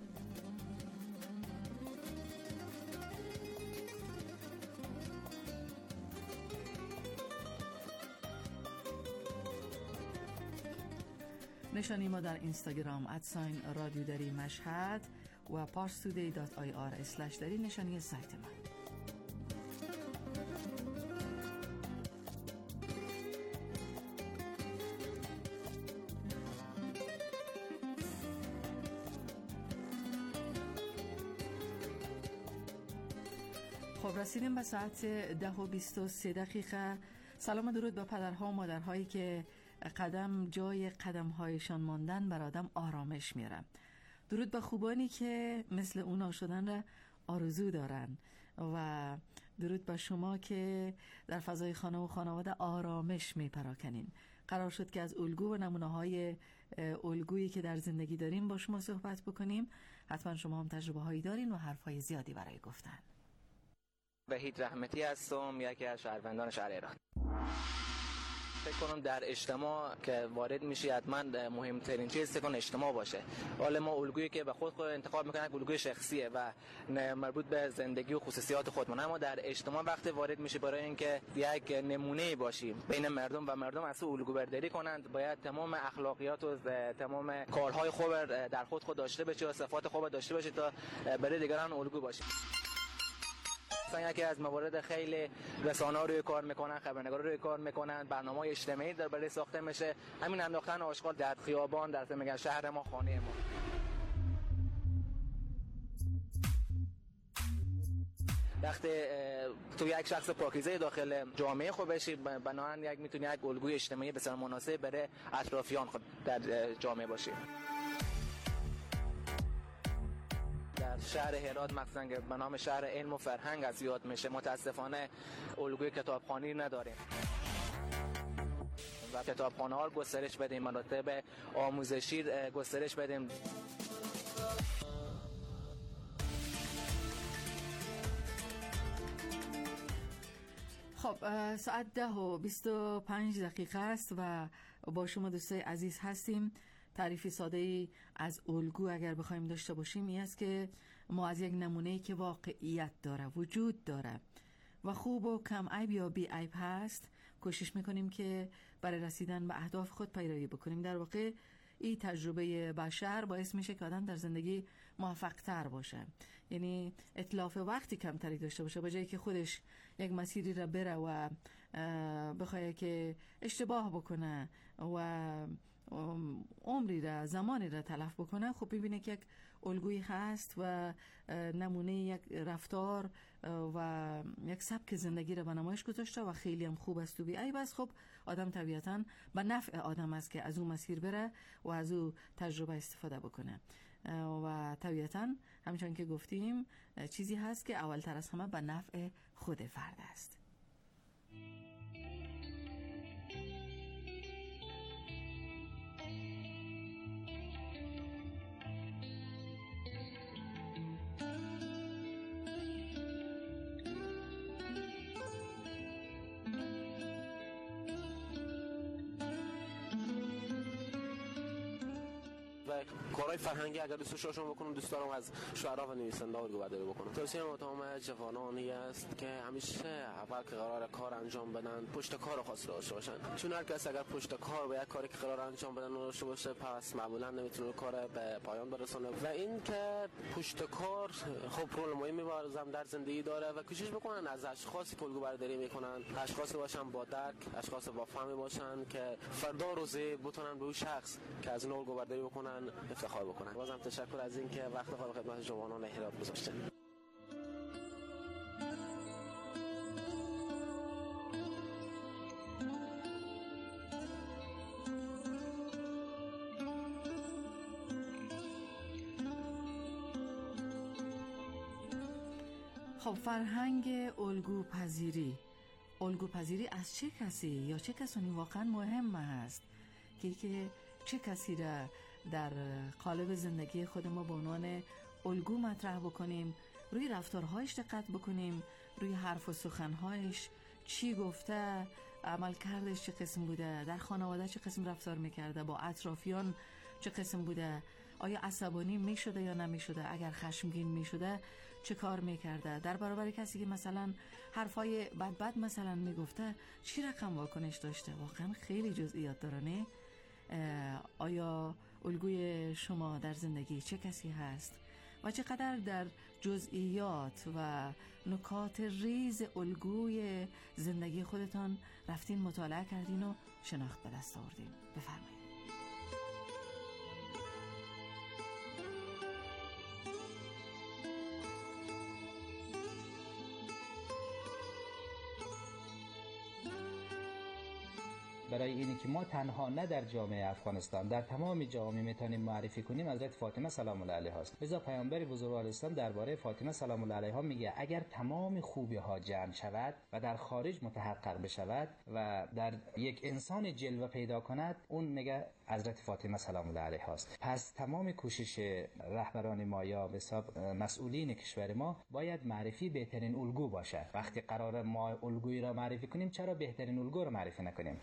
S8: نشانی ما در اینستاگرام ادساین رادیو دری مشهد و پارستودی دات آی آر اسلش دری نشانی سایت ما. خب رسیدیم به ساعت ده و بیست و سه دقیقه. سلام و درود به پدرها و مادرهایی که قدم جای قدمهایشان ماندن بر آدم آرامش میاره. درود به خوبانی که مثل اونا شدن را آرزو دارن و درود به شما که در فضای خانه و خانواده آرامش میپراکنین. قرار شد که از الگو و نمونه های الگویی که در زندگی داریم با شما صحبت بکنیم. حتما شما هم تجربه هایی دارین و حرف های زیادی برای گفتن.
S16: وحید رحمتی هستم، یکی از شهروندان شهر ایران. فکر کنم در اجتماع که وارد میشی حتما مهمترین چیز تکون اجتماع باشه. حالا ما الگویی که به خود خود انتخاب میکنن الگوی شخصیه و مربوط به زندگی و خصوصیات خودمون، اما در اجتماع وقتی وارد میشی برای اینکه یک نمونه باشی بین مردم و مردم از الگو برداری کنند، باید تمام اخلاقیات و تمام کارهای خوب در خود خود داشته باشی و صفات خوب داشته باشی تا برای دیگران الگو باشی. مثلا یکی از موارد خیلی رسانه‌ها روی کار میکنن، خبرنگارا روی کار میکنن، برنامه‌های اجتماعی در برای ساخته میشه، همین انداختن آشغال در خیابان، در میگن شهر ما، خانه ما. وقتی تو یک شخص پاکیزه داخل جامعه خود بشی، بنابراین یک میتونی یک الگوی اجتماعی بسیار مناسب برای اطرافیان خود در جامعه باشی. در شهر هرات مخصوصا که به نام شهر علم و فرهنگ از یاد میشه، متاسفانه الگوی کتابخوانی نداریم و کتابخانه ها گسترش بدیم، مراتب آموزشی گسترش بدیم.
S8: خب ساعت ده و بیست و پنج دقیقه است و با شما دوستای عزیز هستیم. تعریفی ساده ای از الگو اگر بخوایم داشته باشیم این است که ما از یک نمونه‌ای که واقعیت داره، وجود داره و خوب و کم عیب یا بی عیب هست کوشش میکنیم که برای رسیدن به اهداف خود پیروی بکنیم. در واقع این تجربه بشر باعث میشه که آدم در زندگی موفق تر باشه، یعنی اتلاف وقتی کمتری داشته باشه، به جایی که خودش یک مسیری را بره و بخواه که اشتباه بکنه و عمری را زمانی را تلف بکنه. خب ببینه که یک الگویی هست و نمونه یک رفتار و یک سبک زندگی را به نمایش گذاشته و خیلی هم خوب است و بی عیب است. خب آدم طبیعتاً به نفع آدم است که از اون مسیر بره و از اون تجربه استفاده بکنه و طبیعتاً همچون که گفتیم چیزی هست که اولتر از همه به نفع خود فرد است.
S15: کارهای فرهنگی اگر دوست داشتم بکنم، دوست دارم از شعرا و نویسنده ها الگو برداری بکنم. توصیه تمام جوانانی است که همیشه اول که قرار کار انجام بدن پشت کار خاص داشته باشن، چون هر کس اگر پشت کار به یک کاری که قرار انجام بدن داشته باشه پس معمولا نمیتونه کار به پایان برسونه. و این که پشت کار خب رول مهمی بازم در زندگی داره و کوشش بکنن از اشخاصی که الگو برداری میکنن اشخاصی باشن با درک، اشخاص با فهم باشن که فردا روزی بتونن به اون شخص که از اون الگو برداری بکنن افتخار بکنن. بازم تشکر از این که وقت خود خدمت جوانان هرات گذاشتن.
S8: خب فرهنگ الگو پذیری، الگو پذیری از چه کسی یا چه کسانی واقعا مهم است که که چه کسی را در قالب زندگی خود ما به عنوان الگو مطرح بکنیم، روی رفتارهایش دقت بکنیم، روی حرف و سخنهایش چی گفته، عمل کردش چه قسم بوده، در خانواده چه قسم رفتار میکرده، با اطرافیان چه قسم بوده، آیا عصبانی میشده یا نمیشده، اگر خشمگین میشده چه کار میکرده، در برابر کسی که مثلا حرفای بد بد مثلا میگفته چی رقم واکنش داشته. واقعا خیلی جزئیات داره نه؟ آیا الگوی شما در زندگی چه کسی هست و چقدر در جزئیات و نکات ریز الگوی زندگی خودتان رفتین مطالعه کردین و شناخت به دست آوردین؟ بفرمایید.
S17: برای اینی که ما تنها نه در جامعه افغانستان، در تمام جامعه میتونیم معرفی کنیم حضرت فاطمه سلام الله علیها است. لذا پیامبر بزرگوار اسلام درباره فاطمه سلام الله علیها میگه اگر تمام خوبی ها جمع شود و در خارج متحقق بشود و در یک انسان جلوه پیدا کند، اون میگه حضرت فاطمه سلام الله علیها است. پس تمام کوشش رهبران ما یا به حساب مسئولین کشور ما باید معرفی بهترین الگو باشه. وقتی قرار ما الگویی را معرفی کنیم چرا بهترین الگو را معرفی نکنیم؟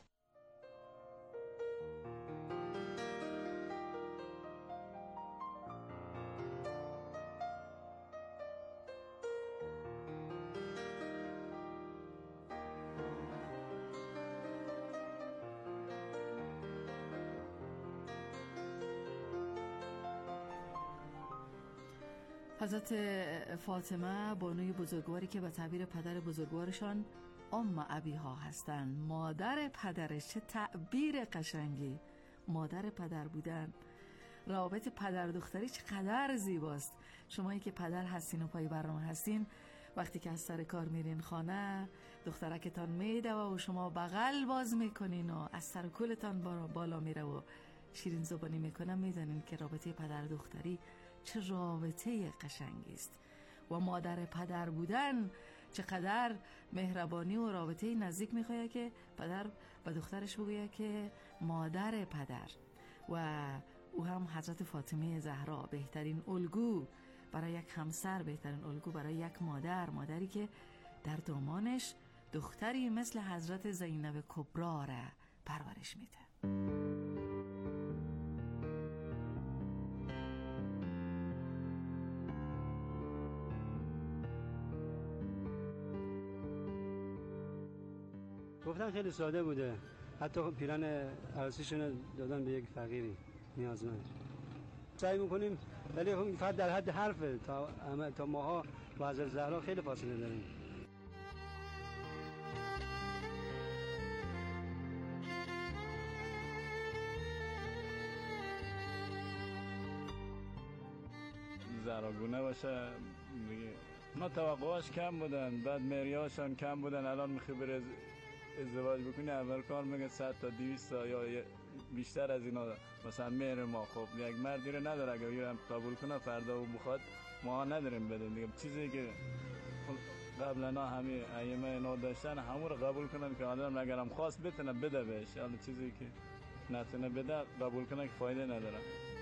S8: حضرت فاطمه بانوی بزرگواری که به تعبیر پدر بزرگوارشان ام ابیها هستند، مادر پدرش. چه تعبیر قشنگی، مادر پدر بودن. رابط پدر دختری چقدر زیباست. شمایی که پدر هستین و پای برنامه هستین، وقتی که از سر کار میرین خانه دخترکتان میده و شما بغل باز میکنین و از سر کولتان بالا میره و شیرین زبانی میکنن، میدونین که رابطه پدر دختری چه رابطه قشنگی است. و مادر پدر بودن چقدر مهربانی و رابطه نزدیک میخواد که پدر به دخترش بگویه که مادر پدر. و او هم حضرت فاطمه زهرا، بهترین الگو برای یک همسر، بهترین الگو برای یک مادر، مادری که در دامانش دختری مثل حضرت زینب کبری را پرورش میده.
S18: گفتم خیلی ساده بوده، حتی پیرن عروسیشون دادن به یک فقیری نیازمند. سعی میکنیم ولی فقط در حد حرفه، تا تا ماها با حضرت زهرا خیلی فاصله داریم.
S19: زهراگونه باشه دیگه. ما توقعاش کم بودن، بعد مریاش هم کم بودن. الان میخوای بره ازدواج بکنی، اول کار میگه صد تا دویست تا یا بیشتر از اینا مثلا مهر ما. خب یک مردی رو نداره اگه یه قبول کنه فردا و بخواد ما نداریم بدیم دیگه. چیزی که قبلا همه ائمه اینا داشتن همون رو قبول کنن که آدم اگر هم خواست بتونه بده بهش. حالا چیزی که نتونه بده قبول کنه که فایده نداره.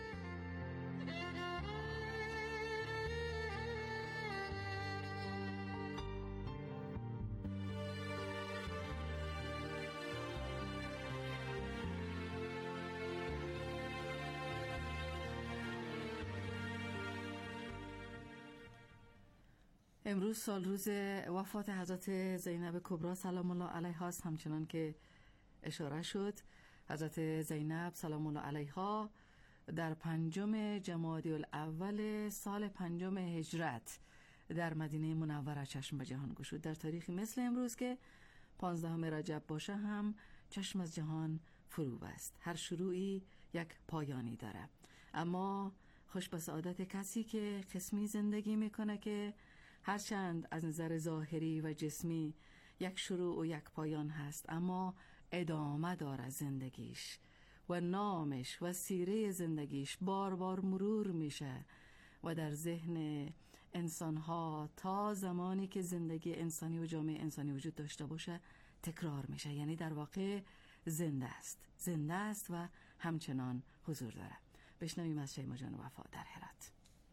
S8: امروز سال روز وفات حضرت زینب کبری سلام الله علیها است. همچنان که اشاره شد، حضرت زینب سلام الله علیها در پنجم جمادی الاول سال پنجم هجرت در مدینه منوره چشم به جهان گشود. در تاریخی مثل امروز که پانزدهم رجب باشه هم چشم از جهان فرو بست. هر شروعی یک پایانی داره، اما خوش به سعادت کسی که قسمی زندگی میکنه که هرچند از نظر ظاهری و جسمی یک شروع و یک پایان هست، اما ادامه داره زندگیش و نامش و سیره زندگیش بار بار مرور میشه و در ذهن انسانها تا زمانی که زندگی انسانی و جامعه انسانی وجود داشته باشه تکرار میشه. یعنی در واقع زنده است، زنده است و همچنان حضور داره. بشنویم از شیما جان وفا در هرات.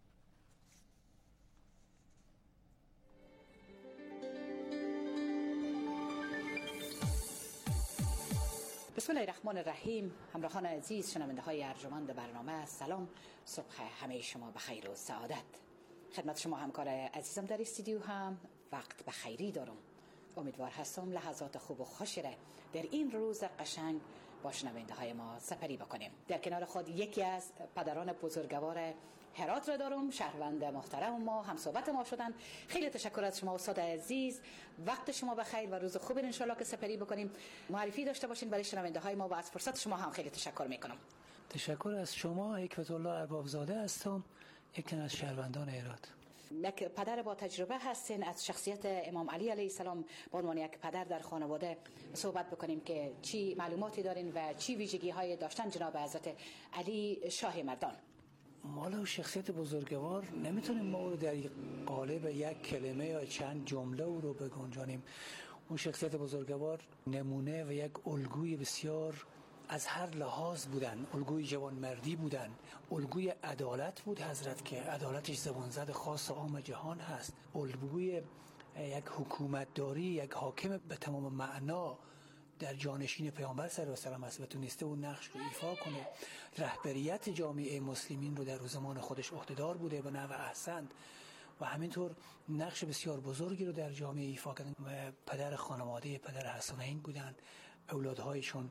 S20: بسم الله الرحمن الرحیم. همراهان عزیز، شنونده های ارجمند برنامه، سلام، صبح همه شما بخیر و سعادت. خدمت شما همکار عزیزم در استودیو هم وقت بخیری دارم. امیدوار هستم لحظات خوب و خوشی را در این روز قشنگ با شنونده های ما سپری بکنیم. در کنار خود یکی از پدران بزرگوار هرات را دارم، شهروند محترم ما، هم صحبت ما شدن. خیلی تشکر از شما استاد عزیز، وقت شما بخیر و روز خوبی ان شاء الله که سپری بکنیم. معرفی داشته باشین برای شنونده های ما و از فرصت شما هم خیلی تشکر میکنم.
S21: تشکر از شما. حکمت الله ارباب زاده هستم، یکی از شهروندان هرات.
S20: یک پدر با تجربه هستین. از شخصیت امام علی علیه السلام به عنوان یک پدر در خانواده صحبت بکنیم که چی معلوماتی دارین و چی ویژگی های داشتن جناب حضرت علی شاه مردان.
S21: مالا شخصیت بزرگوار نمیتونیم ما رو در قالب یک کلمه یا چند جمله رو بگنجانیم. اون شخصیت بزرگوار نمونه و یک الگوی بسیار از هر لحاظ بودن. الگوی جوانمردی بودن، الگوی عدالت بود حضرت که عدالتش زبانزد خاص عام جهان هست، الگوی یک حکومتداری، یک حاکم به تمام معنا در جانشین پیامبر صلی الله علیه و سلم است و تونسته اون نقش رو ایفا کنه. رهبریت جامعه مسلمین رو در زمان خودش عهده‌دار بوده به نحو احسن و همینطور نقش بسیار بزرگی رو در جامعه ایفا کردن. پدر خانواده پدر حسنین بودن، اولادهایشون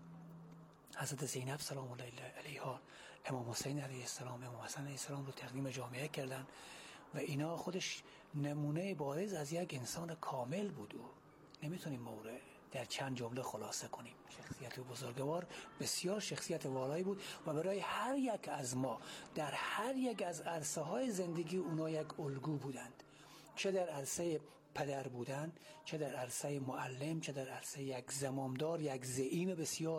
S21: حضرت زینب سلام الله علیها، امام حسین علیه السلام، امام حسن علیه السلام رو تقدیم جامعه کردن و اینا خودش نمونه بارز از یک انسان کامل بود. و نمیتونیم موره در چند جمله خلاصه کنیم. شخصیت بزرگوار بسیار شخصیت والایی بود و برای هر یک از ما در هر یک از عرصه های زندگی اونا یک الگو بودند، چه در عرصه پدر بودن، چه در عرصه معلم، چه در عرصه یک زمامدار، یک زعیم بسیار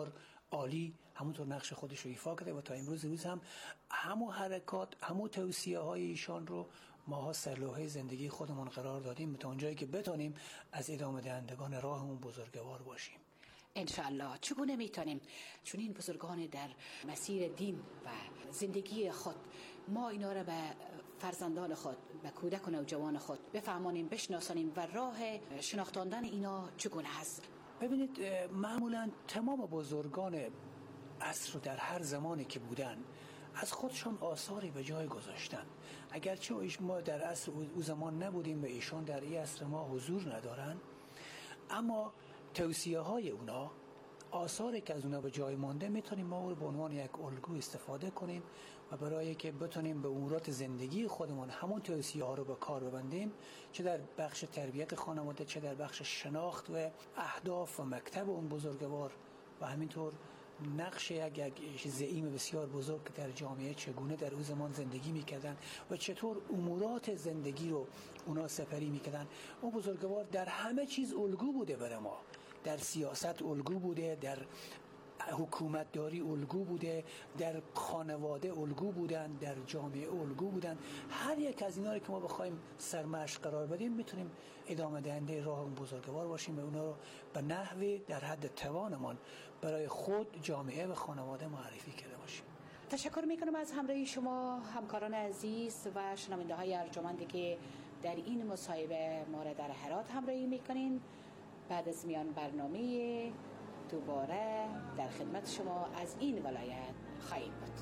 S21: عالی همونطور نقش خودش رو ایفا کرده و تا امروز روز هم همون حرکات همون توصیه های ایشان رو ماها سرلوحه زندگی خودمون قرار دادیم تا اونجایی که بتونیم از ادامه دهندگان راهمون بزرگوار باشیم.
S20: انشالله. چگونه میتونیم چون این بزرگان در مسیر دین و زندگی خود ما اینا را به فرزندان خود، به کودک و نوجوان خود بفهمانیم، بشناسانیم و راه شناختاندن اینا چگونه هست؟
S21: ببینید معمولا تمام بزرگان عصر رو در هر زمانی که بودن از خودشان آثاری به جای گذاشتن. اگرچه ما در عصر او زمان نبودیم و ایشان در این عصر ما حضور ندارن، اما توصیه های اونا، آثاری که از اونا به جای مانده، میتونیم ما رو به عنوان یک الگو استفاده کنیم و برای که بتونیم به امورات زندگی خودمون همون توصیه ها رو به کار ببندیم، چه در بخش تربیت خانواده، چه در بخش شناخت و اهداف و مکتب اون بزرگوار و همینطور نقش یک یک زعیم بسیار بزرگ که در جامعه چگونه در اون زمان زندگی میکردن و چطور امورات زندگی رو اونا سپری میکردن. اون بزرگوار در همه چیز الگو بوده برای ما، در سیاست الگو بوده، در حکومت داری الگو بوده، در خانواده الگو بودن، در جامعه الگو بودن. هر یک از اینا رو که ما بخوایم سرمشق قرار بدیم میتونیم ادامه دهنده راه اون بزرگوار باشیم و اونا رو به نحوی در حد توانمان برای خود، جامعه و خانواده معرفی کرده باشیم.
S20: تشکر میکنم از همراهی شما همکاران عزیز و شنونده های ارجمندی که در این مصاحبه ما را در هرات همراهی میکنین. بعد از میان برنامه دوباره در خدمت شما از این ولایت خواهیم بود.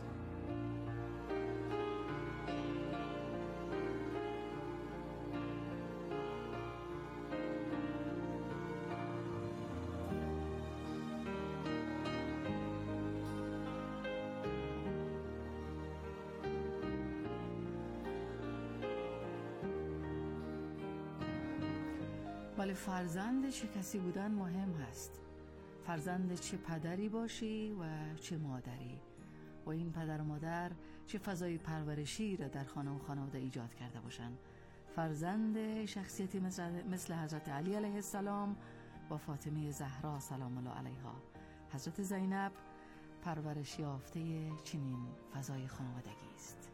S8: ولی فرزند چه کسی بودن مهم هست. فرزند چه پدری باشی و چه مادری، و این پدر و مادر چه فضای پرورشی را در خانه و خانواده ایجاد کرده باشند. فرزند شخصیتی مثل, مثل حضرت علی علیه السلام و فاطمه زهرا سلام الله علیها. حضرت زینب پرورش یافته چنین فضای خانوادگی است.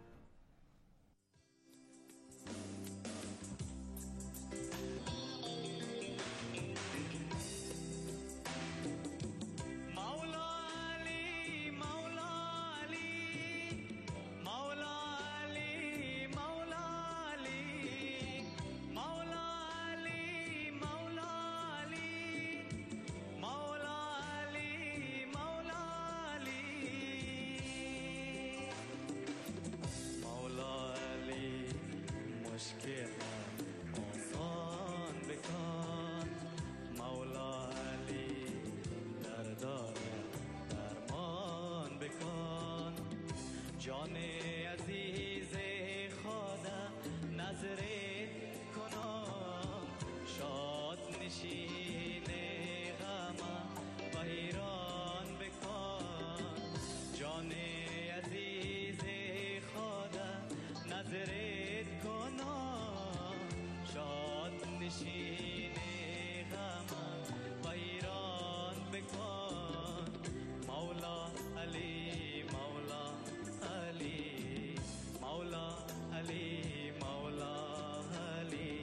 S14: جان عزیز خدا نظرت کنم، شاد نشین غم و ایران بکن. جان عزیز خدا نظرت کنم، شاد نشین غم و ایران بکن. مولا علی مولا علی مولا علی مولا علی.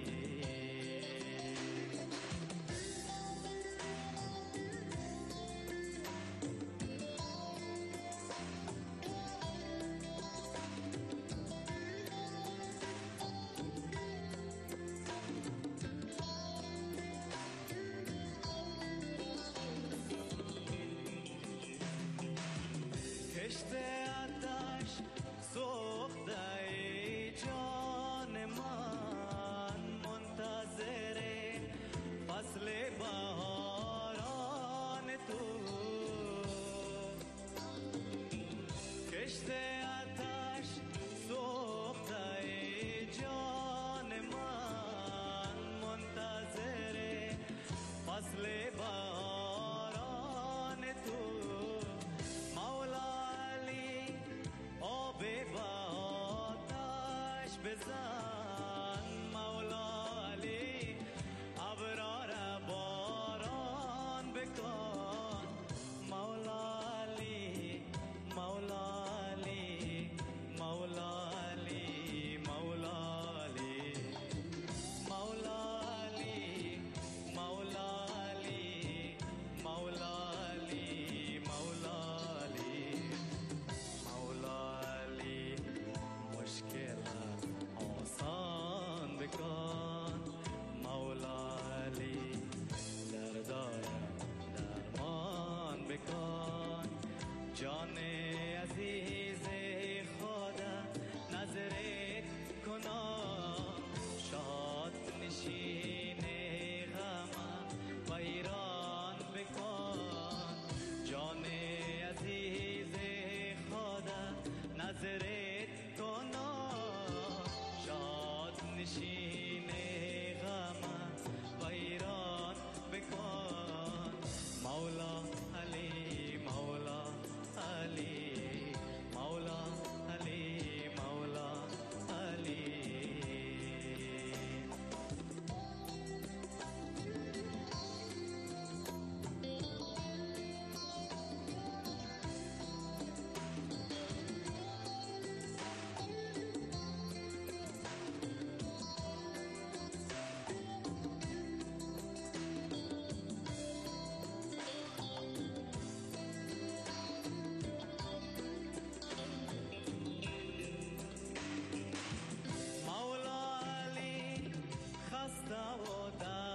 S14: خسته و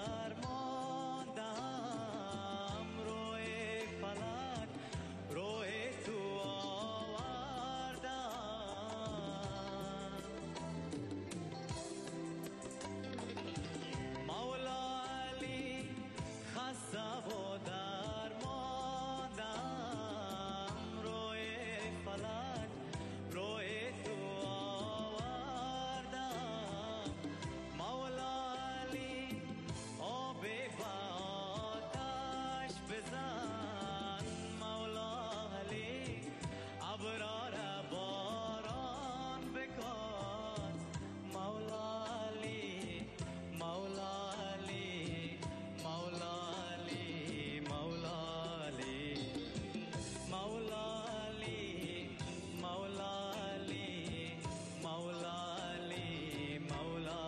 S14: درماندم روی فلک روی تو آوردم مولا علی خسته و درماندم روی فلک روی تو آوردم مولا علی آب با آتش بزن مولا علی ابرار باران بکن مولا علی مولا علی مولا علی مولا علی مولا علی مولا علی مولا علی مولا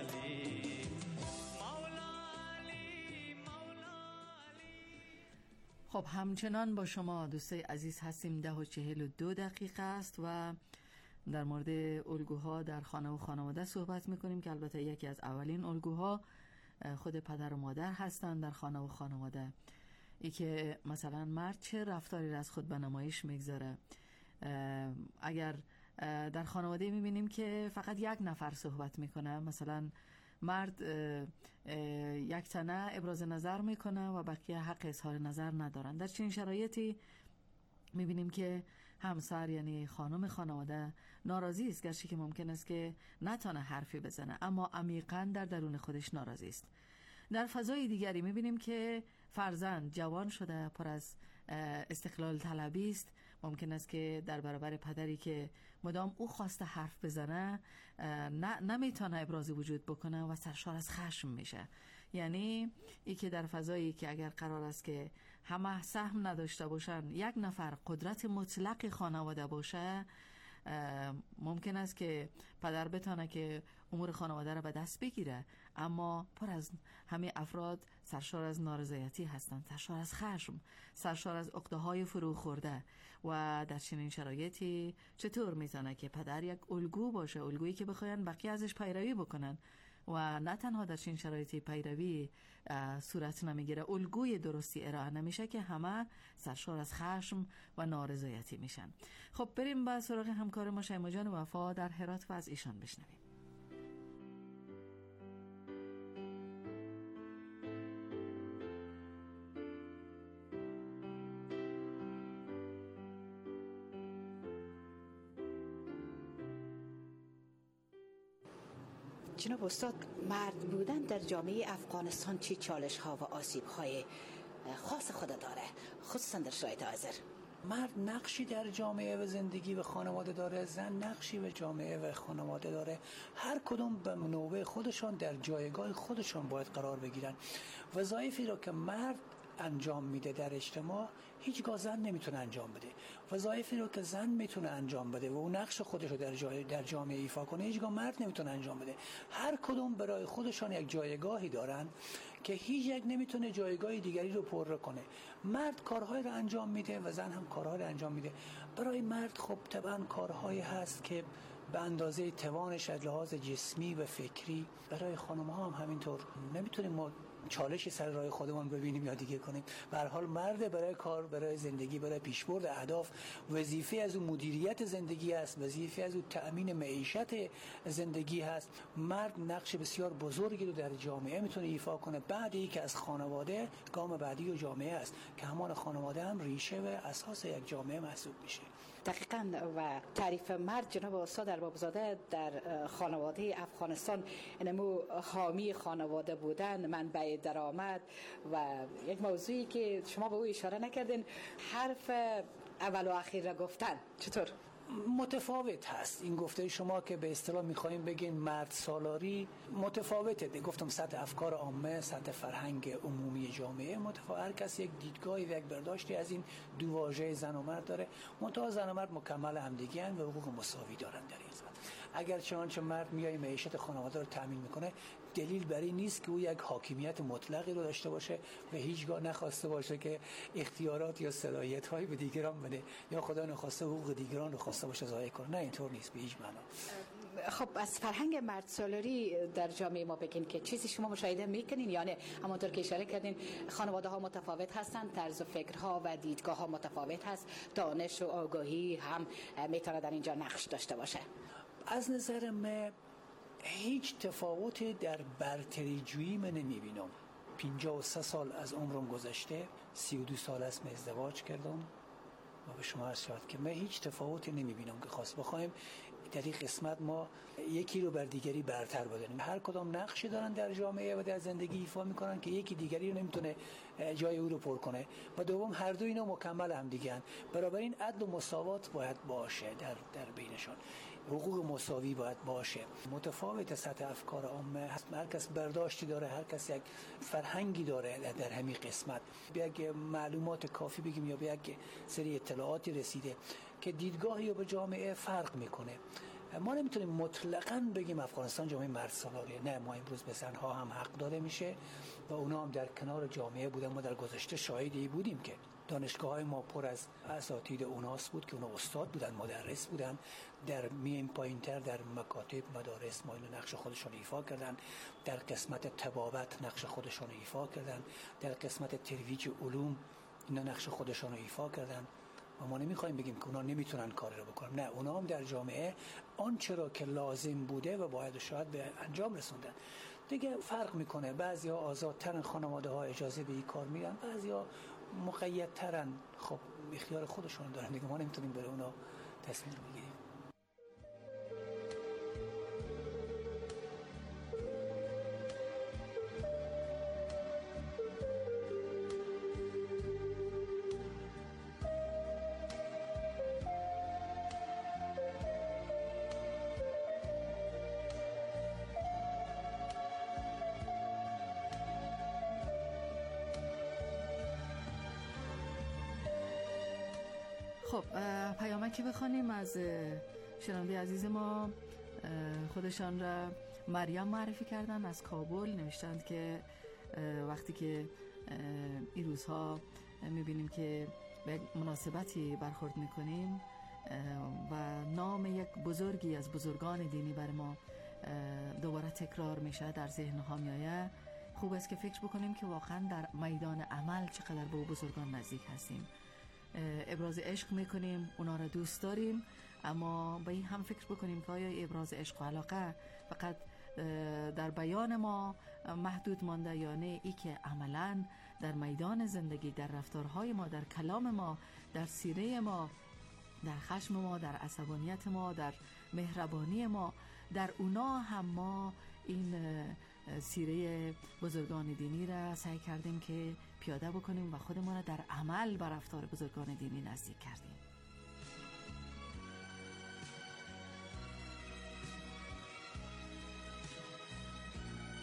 S14: علی
S8: خب همچنان با شما دوستای عزیز هستیم. ده و چهل و دو دقیقه است و در مورد الگوها در خانه و خانواده صحبت میکنیم که البته یکی از اولین الگوها خود پدر و مادر هستند در خانه و خانواده. ای که مثلا مرد چه رفتاری را از خود به نمایش میگذاره. اگر در خانواده میبینیم که فقط یک نفر صحبت میکنه، مثلا مرد یک تنه ابراز نظر میکنه و بقیه حق اظهار نظر ندارن، در چنین شرایطی میبینیم که همسر یعنی خانم خانواده ناراضی است، گرچه که ممکن است که نتونه حرفی بزنه اما عمیقاً در درون خودش ناراضی است. در فضای دیگری میبینیم که فرزند جوان شده، پر از استقلال طلبی است. ممکن است که در برابر پدری که مدام او خواسته حرف بزنه نه نمیتونه ابراز وجود بکنه و سرشار از خشم میشه. یعنی ای که در فضایی که اگر قرار است که همه سهم نداشته باشن، یک نفر قدرت مطلق خانواده باشه، ممکن است که پدر بتونه که امور خانواده را به دست بگیره، اما پر از همه افراد سرشار از نارضایتی هستند، سرشار از خشم، سرشار از عقده‌های فرو خورده. و در چنین شرایطی چطور میتونه که پدر یک الگو باشه، الگویی که بخواین بقیه ازش پیروی بکنن؟ و نه تنها در چنین شرایطی پیروی صورت نمیگیره، الگوی درستی ارائه نمیشه که همه سرشار از خشم و نارضایتی میشن. خب بریم با سراغ همکار ما شیما جان وفا در هرات و از ایشان بشنویم.
S20: جناب استاد، مرد بودن در جامعه افغانستان چه چالش ها و آسیب های خاص خود داره، خصوصا در شرایط حاضر؟
S21: مرد نقشی در جامعه و زندگی و خانواده داره، زن نقشی به جامعه و خانواده داره. هر کدوم به نوبه خودشان در جایگاه خودشان باید قرار بگیرن. وظایفی را که مرد انجام میده در اجتماع هیچگاه زن نمیتونه انجام بده. وظایفی رو که زن میتونه انجام بده و اون نقش خودش رو در جای در جامعه ایفا کنه هیچگاه مرد نمیتونه انجام بده. هر کدوم برای خودشان یک جایگاهی دارن که هیچ یک نمیتونه جایگاه دیگری رو پر کنه. مرد کارهای رو انجام میده و زن هم کارها رو انجام میده. برای مرد خب طبعا کارهایی هست که به اندازه توانش از لحاظ جسمی و فکری. برای خانم ها هم همینطور. نمیتونیم ما چالشی سر راه خودمون ببینیم یا دیگه کنیم. به هر حال مرد برای کار، برای زندگی، برای پیشبرد اهداف وظیفه از اون مدیریت زندگی است، وظیفه از اون تأمین معیشت زندگی هست. مرد نقش بسیار بزرگی رو در جامعه میتونه ایفا کنه. بعدی که از خانواده گام بعدی و جامعه است که همان خانواده هم ریشه و اساس یک جامعه محسوب میشه.
S20: دقیقاً. و تعریف مرد جناب استاد اربابزاده در خانواده افغانستان نمو حامی خانواده بودن، منبع درآمد و یک موضوعی که شما به او اشاره نکردین، حرف اول و اخیر را گفتن. چطور؟
S21: متفاوت هست این گفته شما که به اصطلاح میخوایم بگین مرد سالاری. متفاوته. گفتم سطح افکار عامه، سطح فرهنگ عمومی جامعه متفاوت. هر کس یک دیدگاهی و یک برداشتی از این دو واژه زن و مرد داره. منتها زن و مرد مکمل همدیگه اند و حقوق مساوی دارن در این زمین. اگر چنانچه مرد میای معیشت خانواده رو تامین میکنه، دلیل بر این نیست که او یک حاکمیت مطلقی رو داشته باشه و هیچگاه نخواسته باشه که اختیارات یا صلاحیت‌هایی به دیگران بده یا خدا نخواسته حقوق دیگران رو خواسته باشه ضایع کنه. نه، اینطور نیست به هیچ معنا.
S20: خب از فرهنگ مرد سالاری در جامعه ما بگین که چیزی شما مشاهده میکنین، یعنی همونطور که اشاره کردین خانواده ها متفاوت هستند، طرز فکرها و دیدگاه ها متفاوت هست، دانش و آگاهی هم میتونه در اینجا نقش داشته باشه.
S21: از نظر من هیچ تفاوتی در برتری جویی من نمیبینم. پنجاه و سه سال از عمرم گذشته، سی و دو سال است من ازدواج کردم و به شما عرض شد که من هیچ تفاوتی نمیبینم که خواست بخوایم در این قسمت ما یکی رو بر دیگری برتر بدانیم. هر کدام نقشی دارن در جامعه و در زندگی ایفا میکنن که یکی دیگری رو نمیتونه جای او رو پر کنه و دوم هر دو اینا مکمل هم دیگه. برابر این عدل و مساوات باید باشه در در بینشون، حقوق مساوی باید باشه. متفاوت سطح افکار عامه هست، هر کس برداشتی داره، هر کس یک فرهنگی داره در همین قسمت. یک معلومات کافی بگیم یا به یک سری اطلاعاتی رسیده که دیدگاهی به جامعه فرق میکنه. ما نمیتونیم مطلقاً بگیم افغانستان جامعه مرد سالاریه. نه، ما امروز به زنها هم حق داده میشه و اونا هم در کنار جامعه بودن. ما در گذشته شاهدی بودیم که دانشگاه های ما پر از اساتید اوناس بود که اونا استاد بودن، مدرس بودن. در میم پایینتر در مکاتب مدارس ما اینو نقش خودشون ایفا کردن، در قسمت طبابت نقش خودشون ایفا کردن، در قسمت ترویج علوم اینا نقش خودشون ایفا کردن. و ما نمیخوایم بگیم که اونا نمیتونن کاری رو بکنن. نه، اونا هم در جامعه آنچه را که لازم بوده و باید شاید به انجام رسوندن. دیگه فرق میکنه، بعضیا آزادترن، خانواده ها اجازه به این کار میدن، بعضیا مقیدترن. خب اختیار خودشون دارن دیگه، ما نمیتونیم برای اونا تصمیم بگیریم.
S8: خب پیامکی بخوانیم از شنونده عزیز ما. خودشان را مریم معرفی کردن از کابل. نوشتند که وقتی که این روزها میبینیم که به مناسبتی برخورد میکنیم و نام یک بزرگی از بزرگان دینی بر ما دوباره تکرار میشه، در ذهن ها میآید، خوب است که فکر بکنیم که واقعا در میدان عمل چقدر به بزرگان نزدیک هستیم. ابراز عشق میکنیم، اونا را دوست داریم، اما به این هم فکر بکنیم که آیا ابراز عشق و علاقه فقط در بیان ما محدود مانده یا نه، ای که عملاً در میدان زندگی، در رفتارهای ما، در کلام ما، در سیره ما، در خشم ما، در عصبانیت ما، در مهربانی ما، در اونا هم ما این سیره بزرگان دینی را سعی کردیم که پیاده بکنیم و خودمون را در عمل بر رفتار بزرگان دینی نزدیک کردیم.